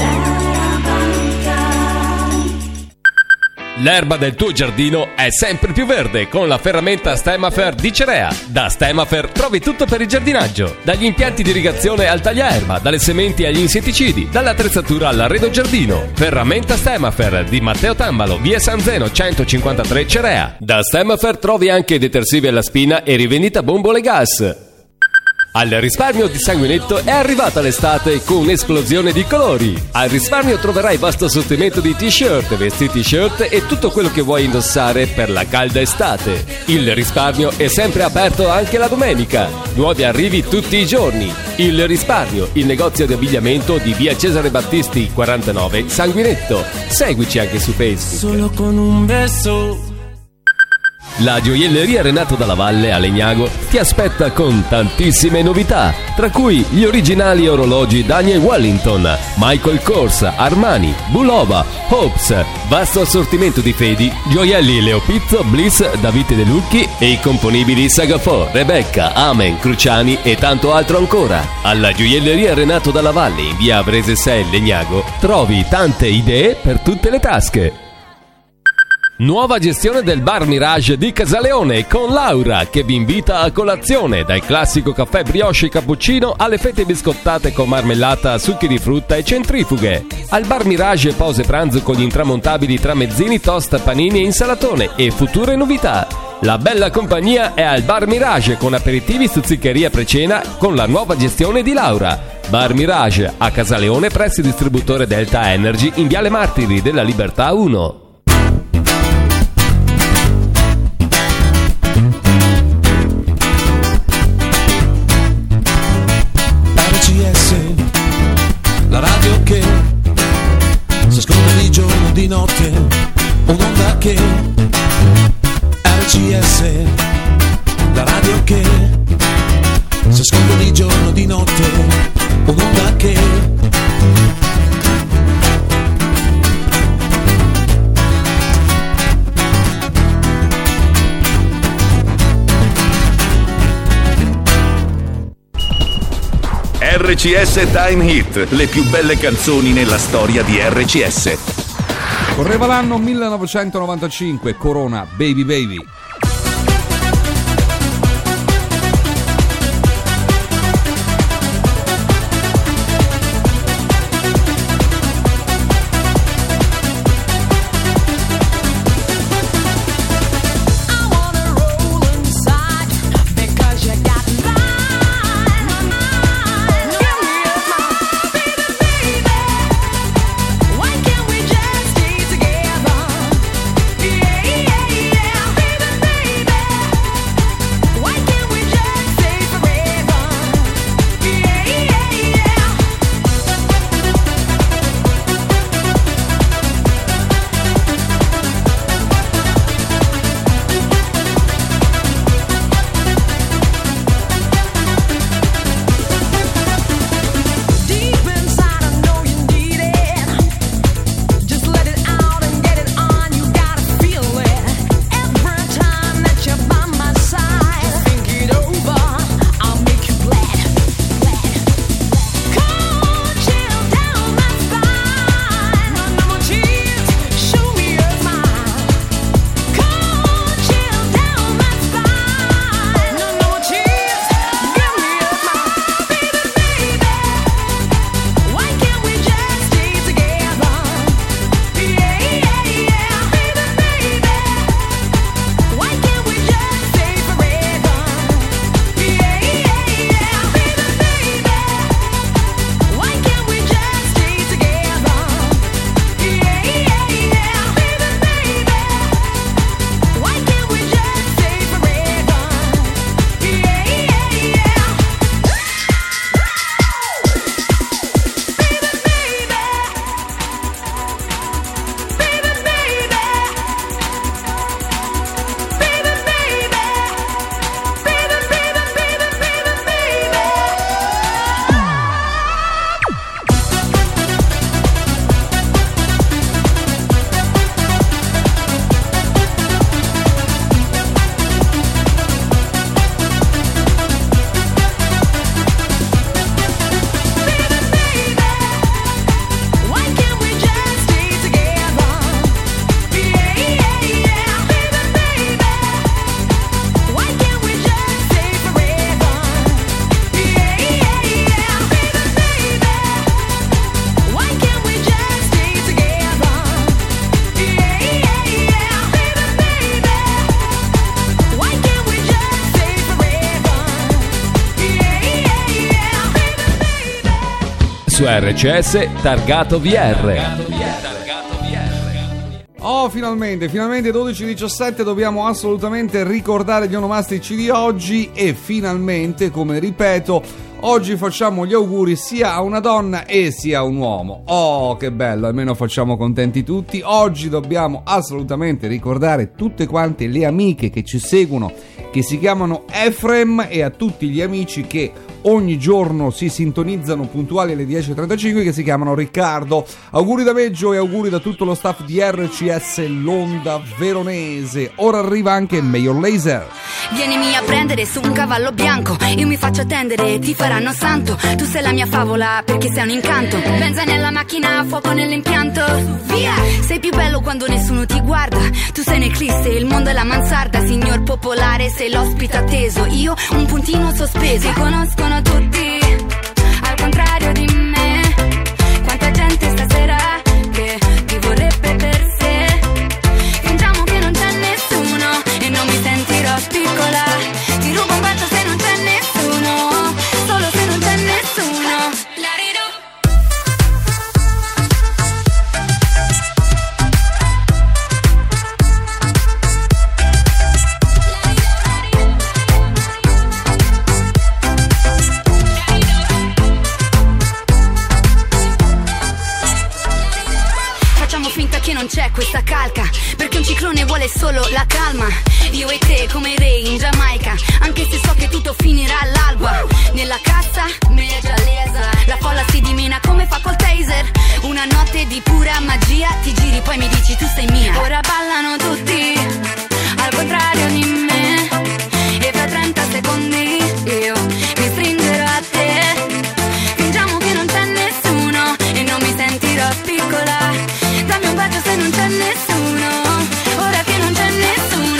L'erba del tuo giardino è sempre più verde con la ferramenta Stemafer di Cerea. Da Stemafer trovi tutto per il giardinaggio, dagli impianti di irrigazione al tagliaerba, dalle sementi agli insetticidi, dall'attrezzatura all'arredo giardino. Ferramenta Stemafer di Matteo Tambalo, via San Zeno centocinquantatré Cerea. Da Stemafer trovi anche detersivi alla spina e rivendita bombole gas. Al risparmio di Sanguinetto è arrivata l'estate con un'esplosione di colori. Al risparmio troverai vasto sortimento di t-shirt, vestiti shirt e tutto quello che vuoi indossare per la calda estate. Il risparmio è sempre aperto anche la domenica. Nuovi arrivi tutti i giorni. Il risparmio, il negozio di abbigliamento di via Cesare Battisti quarantanove Sanguinetto. Seguici anche su Facebook. Solo con un beso La gioielleria Renato Dalla Valle a Legnago ti aspetta con tantissime novità, tra cui gli originali orologi Daniel Wellington, Michael Kors, Armani, Bulova, Hopes, vasto assortimento di Fedi, gioielli Leopizzo, Bliss, Davide De Lucchi e i componibili Sagafò, Rebecca, Amen, Cruciani e tanto altro ancora. Alla gioielleria Renato Dalla Valle in via Abrese sei Legnago trovi tante idee per tutte le tasche. Nuova gestione del Bar Mirage di Casaleone con Laura che vi invita a colazione, dal classico caffè brioche cappuccino alle fette biscottate con marmellata, succhi di frutta e centrifughe. Al Bar Mirage pause pranzo con gli intramontabili tramezzini, toast, panini e insalatone e future novità. La bella compagnia è al Bar Mirage con aperitivi, stuzzicheria pre-cena con la nuova gestione di Laura. Bar Mirage a Casaleone presso il distributore Delta Energy in Viale Martiri della Libertà uno. La radio che si ascolta di giorno, di notte, un'onda che R C S, la radio che si ascolta di giorno, di notte, un'onda che R C S Time Hit, le più belle canzoni nella storia di R C S. Correva l'anno millenovecentonovantacinque, Corona, Baby Baby. Su R C S Targato V R. Oh, finalmente, finalmente dodici e diciassette, dobbiamo assolutamente ricordare gli onomastici di oggi e finalmente, come ripeto, Oggi facciamo gli auguri sia a una donna e sia a un uomo. Oh, che bello, almeno facciamo contenti tutti. Oggi dobbiamo assolutamente ricordare tutte quante le amiche che ci seguono, che si chiamano Efrem, e a tutti gli amici che ogni giorno si sintonizzano puntuali alle dieci e trentacinque, che si chiamano Riccardo. Auguri da Veggio e auguri da tutto lo staff di R C S L'Onda Veronese. Ora arriva anche Major Lazer. Vienimi a prendere su un cavallo bianco, io mi faccio attendere e ti faranno santo. Tu sei la mia favola perché sei un incanto. Benza nella macchina, fuoco nell'impianto. Via! Sei più bello quando nessuno ti guarda. Tu sei un'eclisse, il mondo è la mansarda. Signor popolare, sei l'ospite atteso. Io un puntino sospeso. Ti conoscono tutti, al contrario di me. Quanta gente stasera che ti vorrebbe per sé. Fingiamo che non c'è nessuno e non mi sentirò piccola. Ti rubo un bacio se non c'è nessuno, solo se non c'è nessuno. La rido. Facciamo finta che non c'è questa calca, perché un ciclone vuole solo la calma. Io e te come i re in Giamaica, anche se so che tutto finirà all'alba. Nella cassa, meglio lesa, la folla si dimena come fa col taser. Una notte di pura magia, ti giri poi mi dici tu sei mia. Ora ballano tutti, al contrario di me. E fra trenta secondi io mi stringerò a te. Fingiamo che non c'è nessuno e non mi sentirò piccola. Dammi un bacio se non c'è nessuno, ora che non c'è nessuno.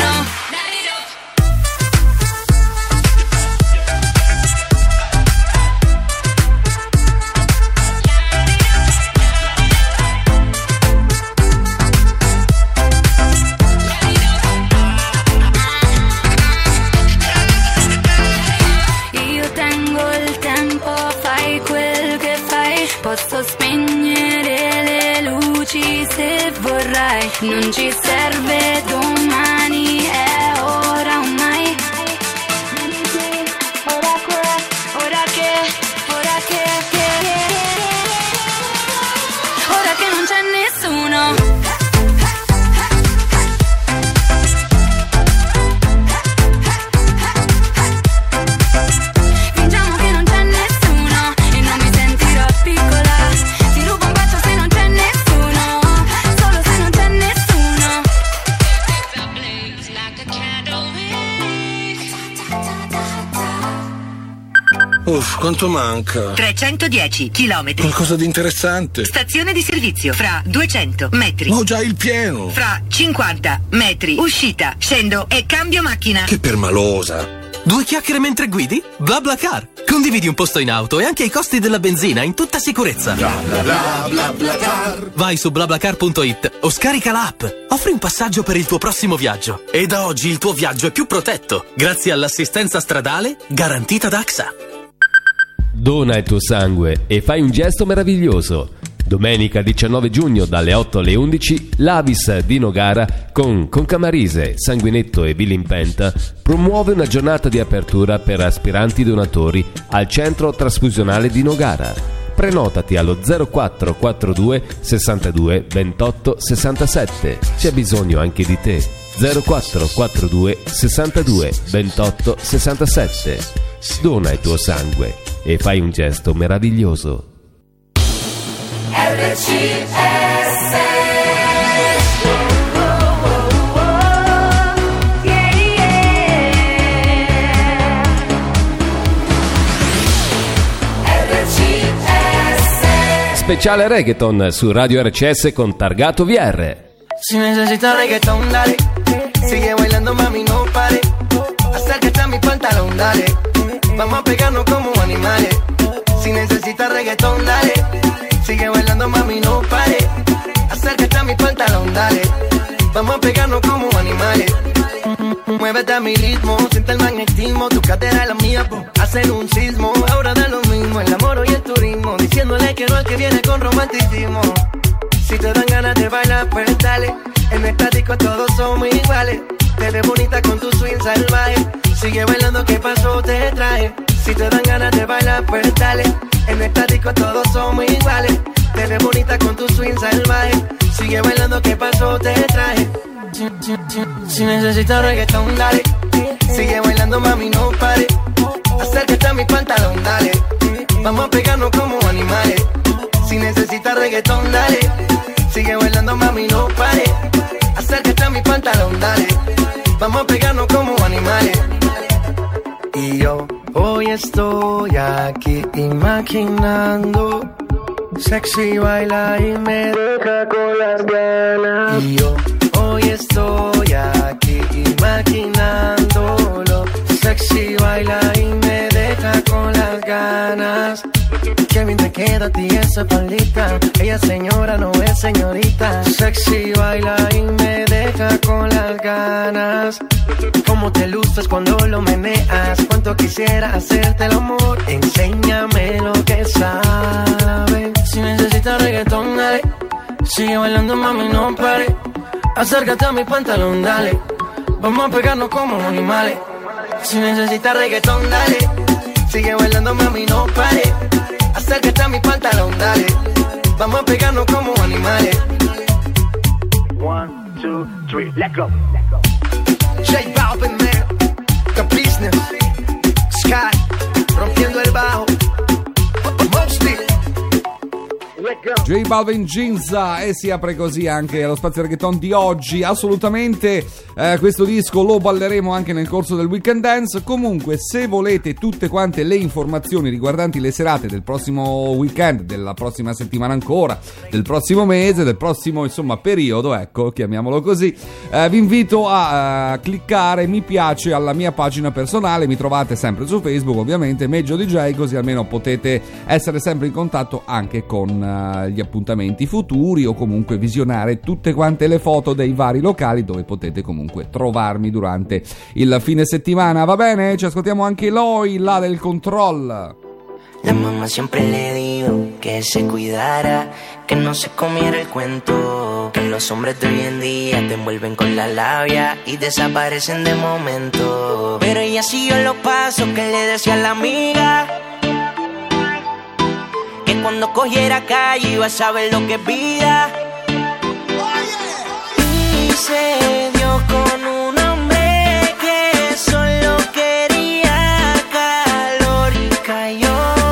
Io tengo il tempo, fai quel che fai. Posso spegnere le luci se vorrai. Non ci serve domani, è ora o mai. Ora che, ora che, ora che, che ora che non c'è nessuno. Fingiamo che non c'è nessuno e non mi sentirò piccola. Ti rubo un bacio se non c'è nessuno, solo se non c'è nessuno. Uff, quanto manca? trecentodieci chilometri. Qualcosa di interessante. Stazione di servizio fra duecento metri. Ho già il pieno. Fra cinquanta metri. Uscita, scendo e cambio macchina. Che permalosa. Due chiacchiere mentre guidi? BlaBlaCar. Condividi un posto in auto e anche i costi della benzina in tutta sicurezza. Bla bla bla bla bla car. Vai su BlaBlaCar punto it o scarica l'app. Offri un passaggio per il tuo prossimo viaggio. E da oggi il tuo viaggio è più protetto, grazie all'assistenza stradale garantita da A X A. Dona il tuo sangue e fai un gesto meraviglioso. Domenica diciannove giugno dalle otto alle undici l'Avis di Nogara con Concamarise, Sanguinetto e Vilimpenta promuove una giornata di apertura per aspiranti donatori al centro trasfusionale di Nogara. Prenotati allo zero quattro quattro due sessantadue ventotto sessantasette. C'è bisogno anche di te. zero quattro quattro due sessantadue ventotto sessantasette. Dona il tuo sangue e fai un gesto meraviglioso. R C S Speciale reggaeton su Radio R C S con Targato V R. Si necesita reggaeton, dale. Sigue bailando, mami, no pare. Acércate a mi pantalón, dale. Vamos a pegarnos como animales. Si necesita reggaeton, dale. Sigue bailando, mami, no pare. Acércate a mi pantalón, dale. Vamos a pegarnos como animales. Muévete a mi ritmo, siente el magnetismo. Tu cadera es la mía, po. Hacen un sismo. Ahora da lo mismo, el amor y el turismo. Diciéndole que no al que viene con romanticismo. Si te dan ganas de bailar, pues dale. En el estático todos somos iguales. Te ves bonita con tu swing salvaje. Sigue bailando, ¿qué pasó? Te traje. Si te dan ganas de bailar, pues dale. En esta disco todos somos iguales. Te ves bonita con tu swing salvaje. Sigue bailando, ¿qué pasó? Te traje. Si, si, si, si necesitas reggaetón, dale. Sigue bailando, mami, no pare. Acércate a mi pantalón, dale. Vamos a pegarnos como animales. Si necesitas reggaetón, dale. Sigue bailando, mami, no pare. Acércate a mi pantalón, dale. Vamos a pegarnos como animales. Y yo hoy estoy aquí imaginando. Sexy baila y me deja con las ganas. Y yo hoy estoy aquí imaginándolo. Sexy baila y me deja con las ganas. Qué bien te queda a ti esa faldita. Ella señora no es señorita. Sexy baila y me deja con las ganas. Cómo te luces cuando lo meneas. Cuánto quisiera hacerte el amor. Enséñame lo que sabes. Si necesitas reggaetón, dale. Sigue bailando, mami, no pare. Acércate a mi pantalón, dale. Vamos a pegarnos como animales. Si necesitas reggaetón, dale. Sigue bailando, mami, no pare. Acércate a mi pantalón, dale. Vamos a pegarnos como animales. One, two, three, let's go. J Balvin, man, The Business, Sky, rompiendo el bajo. Mosty. J Balvin Ginza, e si apre così anche lo spazio reggaeton di oggi. Assolutamente eh, questo disco lo balleremo anche nel corso del Weekend Dance. Comunque, se volete tutte quante le informazioni riguardanti le serate del prossimo weekend, della prossima settimana ancora, del prossimo mese, del prossimo insomma periodo, ecco, chiamiamolo così, eh, vi invito a uh, cliccare mi piace alla mia pagina personale. Mi trovate sempre su Facebook, ovviamente, Meggio D J, così almeno potete essere sempre in contatto anche con uh, gli appuntamenti futuri, o comunque visionare tutte quante le foto dei vari locali dove potete comunque trovarmi durante il fine settimana. Va bene? Ci ascoltiamo anche Eloy, là del Control. La mamá siempre le dijo que se cuidara, que no se comiera el cuento, que los hombres de hoy en día te envuelven con la labia y desaparecen de momento. Pero ella siguió los pasos que le decía la amiga, que cuando cogiera calle iba a saber lo que es vida. Y se dio con un hombre que solo quería calor y cayó.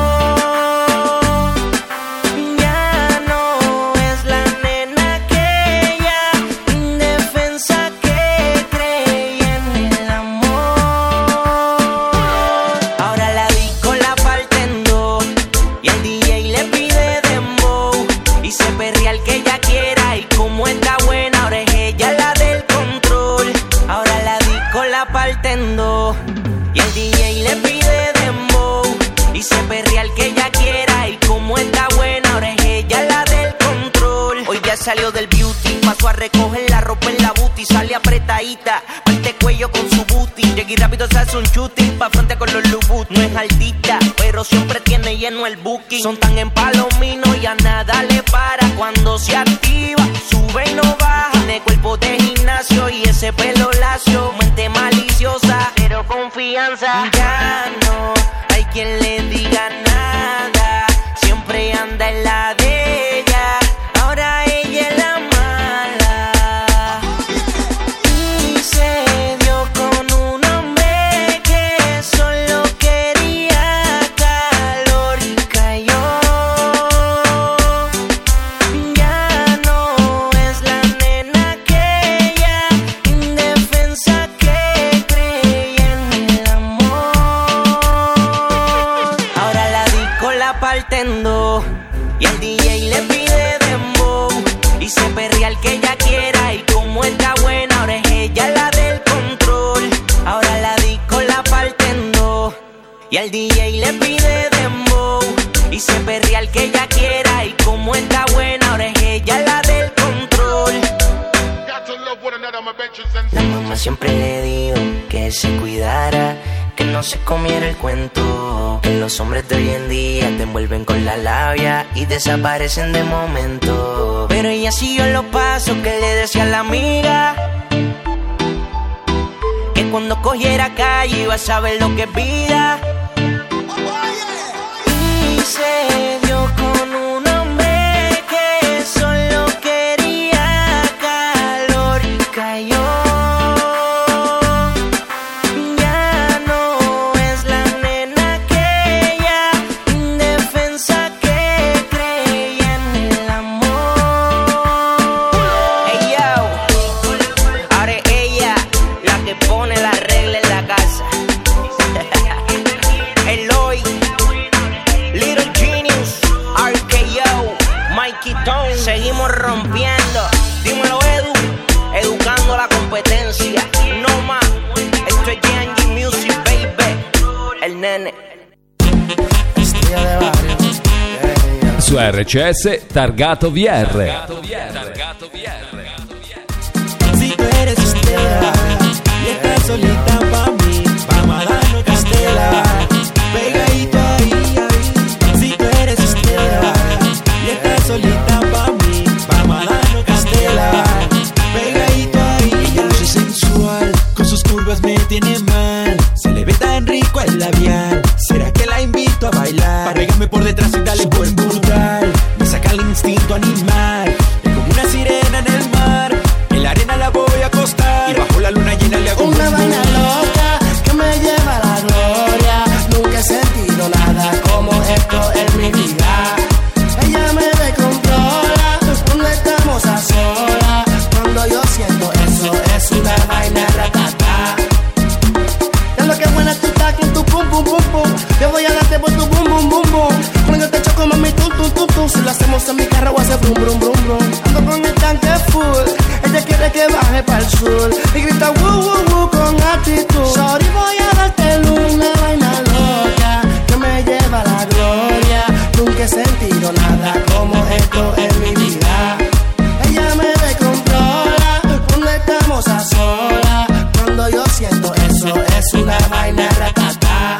Ya no es la nena aquella indefensa que creía en el amor. Ahora la disco la parte en dos y el D J le pide dembow y se perrea el que ella quiera, y como está buena ahora es ella la del control. Ahora la disco la parte en dos y el D J le pide dembow y se perrea el que ella quiera, y como está buena ahora es ella la del control. Hoy ya salió del beauty, pasó a recoger la ropa en la booty, sale apretadita, parte cuello con su booty. Llegué rápido, se hace un shooting, pa' frente con los Lubut. No es altita, pero siempre tiene lleno el booking. Son tan empalominos y a nada le para. Cuando se activa, sube y no baja. Tiene cuerpo de gimnasio y ese pelo lacio. Mente maliciosa, pero confianza. Ya no hay quien le diga nada, siempre anda en la de ella. Ahora ella es la mala. Y se dio con un hombre que solo quería calor y cayó. Ya no es la nena aquella indefensa que creía en el amor. Ahora la disco la parte en dos y el D J le pide dembow y se perrea el que ella quiera, y como está buena ahora es ella la del control. Ahora la disco la parte en dos y el D J le pide dembow y se perrea el que ella quiera, y como está buena ahora es ella la del control. La mamá siempre le dijo que se cuidara, que no se comiera el cuento, que los hombres de hoy en día te envuelven con la labia y desaparecen de momento. Pero ella siguió los pasos que le decía la amiga, que cuando cogiera calle iba a saber lo que es vida. se dio con un hombre que solo quería calor y cayó. Ya no es la nena aquella indefensa que creía en el amor. Hey yo, ahora es ella la que pone la regla en la casa. Eloy, Little Genius, R K O, Mikey Tone, seguimos rompiendo. Dímelo Edu, educando la competencia. No más, esto es G and G Music, baby. El nene. Su R C S Targato V R. Si tú eres estrella y estás solita pa' mí, vamos a darnos castela, pegadito ahí, ahí. Si tú eres estrella y estás solita pa' mí, vamos a darnos castela, pegadito ahí. Ella luce sensual, con sus curvas me tiene mal, se le ve tan rico el labial. ¿Será que la invito a bailar? Pégame por detrás y dale buen brutal. Me saca el instinto animal, es como una sirena en el mar. En la arena la voy a acostar y bajo la luna llena le hago una un vaina loca que me lleva a la gloria. Nunca he sentido nada como esto en mi vida. Ella me descontrola cuando estamos a solas. Cuando yo siento eso es una vaina ratata. Ya lo que buena tú estás con tu pum pum pum pum. Yo voy a darte por tu bum bum bum bum. Cuando yo te choco mami tum tum tum tum. Si lo hacemos en mi carro voy a hacer brum brum brum brum. Ando con el tanque full. Ella quiere que baje para el sur y grita woo woo woo con actitud. Sorry, voy a darte una vaina loca que me lleva a la gloria. Nunca he sentido nada como esto en mi vida. Ella me descontrola cuando estamos a solas. Cuando yo siento eso es una vaina ratata.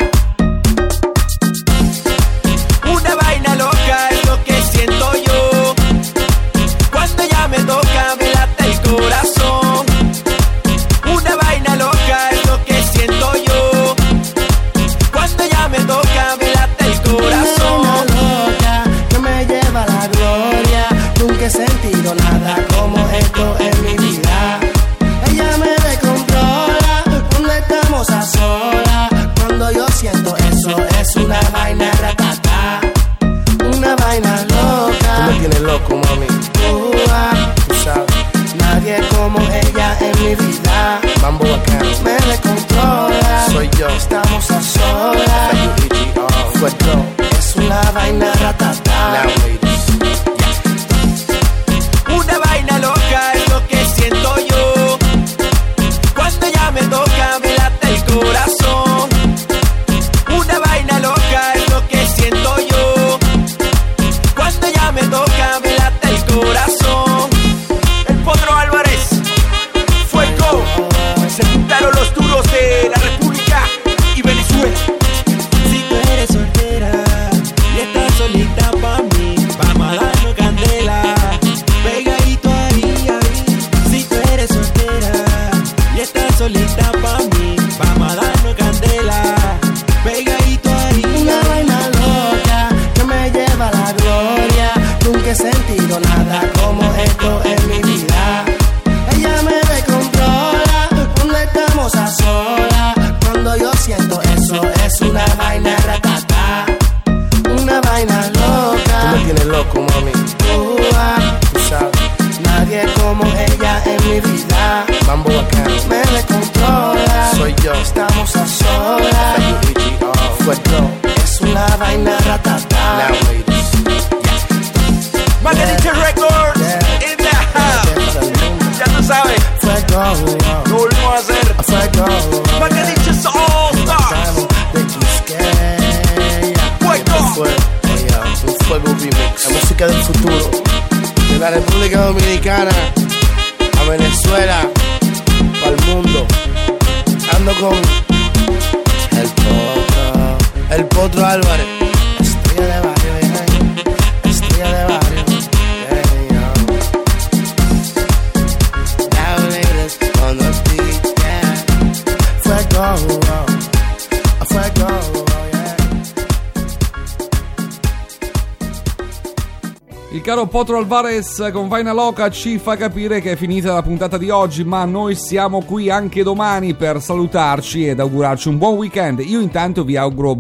Una vaina loca es lo que siento yo. Cuando ella me toca me late el corazón. Una vaina loca es lo que siento yo. Cuando ella me toca me late el corazón. Una vaina loca que me lleva a la gloria. Nunca he sentido nada como esto en mi vida. Ella me descontrola cuando estamos a solas. Cuando yo siento eso es una vaina ratata. Una vaina loca. Tú me tienes loco, mami. Uh, ah, Tú sabes. nadie como ella en mi vida. Mambo bacano. Me descontrola. Soy yo. Estamos a solas. Fuego. Es una vaina ratata. Now, ladies. Una vaina loca es lo que siento yo. Cuando ella me toca me late el corazón. Una vaina loca es lo que siento yo. Cuando ella me toca me late el corazón. El Potro Álvarez, Fuego, se juntaron los duros de la República y Venezuela. Si tú eres soltera y estás solita pa' mí, vamos a darnos candela, pegadito ahí, ahí. Si tú eres soltera y estás solita pa' mí, vamos a darnos candela, pegadito ahí. Una vaina loca que me lleva a la gloria. Nunca he sentido nada como esto en mi vida. Ella me descontrola cuando estamos a solas. Cuando yo siento eso es una vaina ratata. Una vaina loca. Tú me tienes loco, mami. Uh, ah, Tú sabes. nadie como ella en mi vida. Mambo bacano. Me descontrola. Soy yo. Estamos a solas. Fuego. Es una vaina ratata. Now, ladies. Margarita Records in the house. Ya tú sabes, Fuego. lo volvimos a hacer. Fuego. Margarita All Stars. De Quisqueya. Fuego. Fue ella, un fuego remix. La música del futuro. De la República Dominicana a Venezuela, para el mundo. Ando con el Potro, el Potro Álvarez. Estrella de barrio, yeah. Estrella de barrio. Yeah, yeah. Now ladies on the beat, yeah. Fuego, fuego, yeah. caro Potro Alvarez con Vaina Loca ci fa capire che è finita la puntata di oggi, ma noi siamo qui anche domani per salutarci ed augurarci un buon weekend. Io intanto vi auguro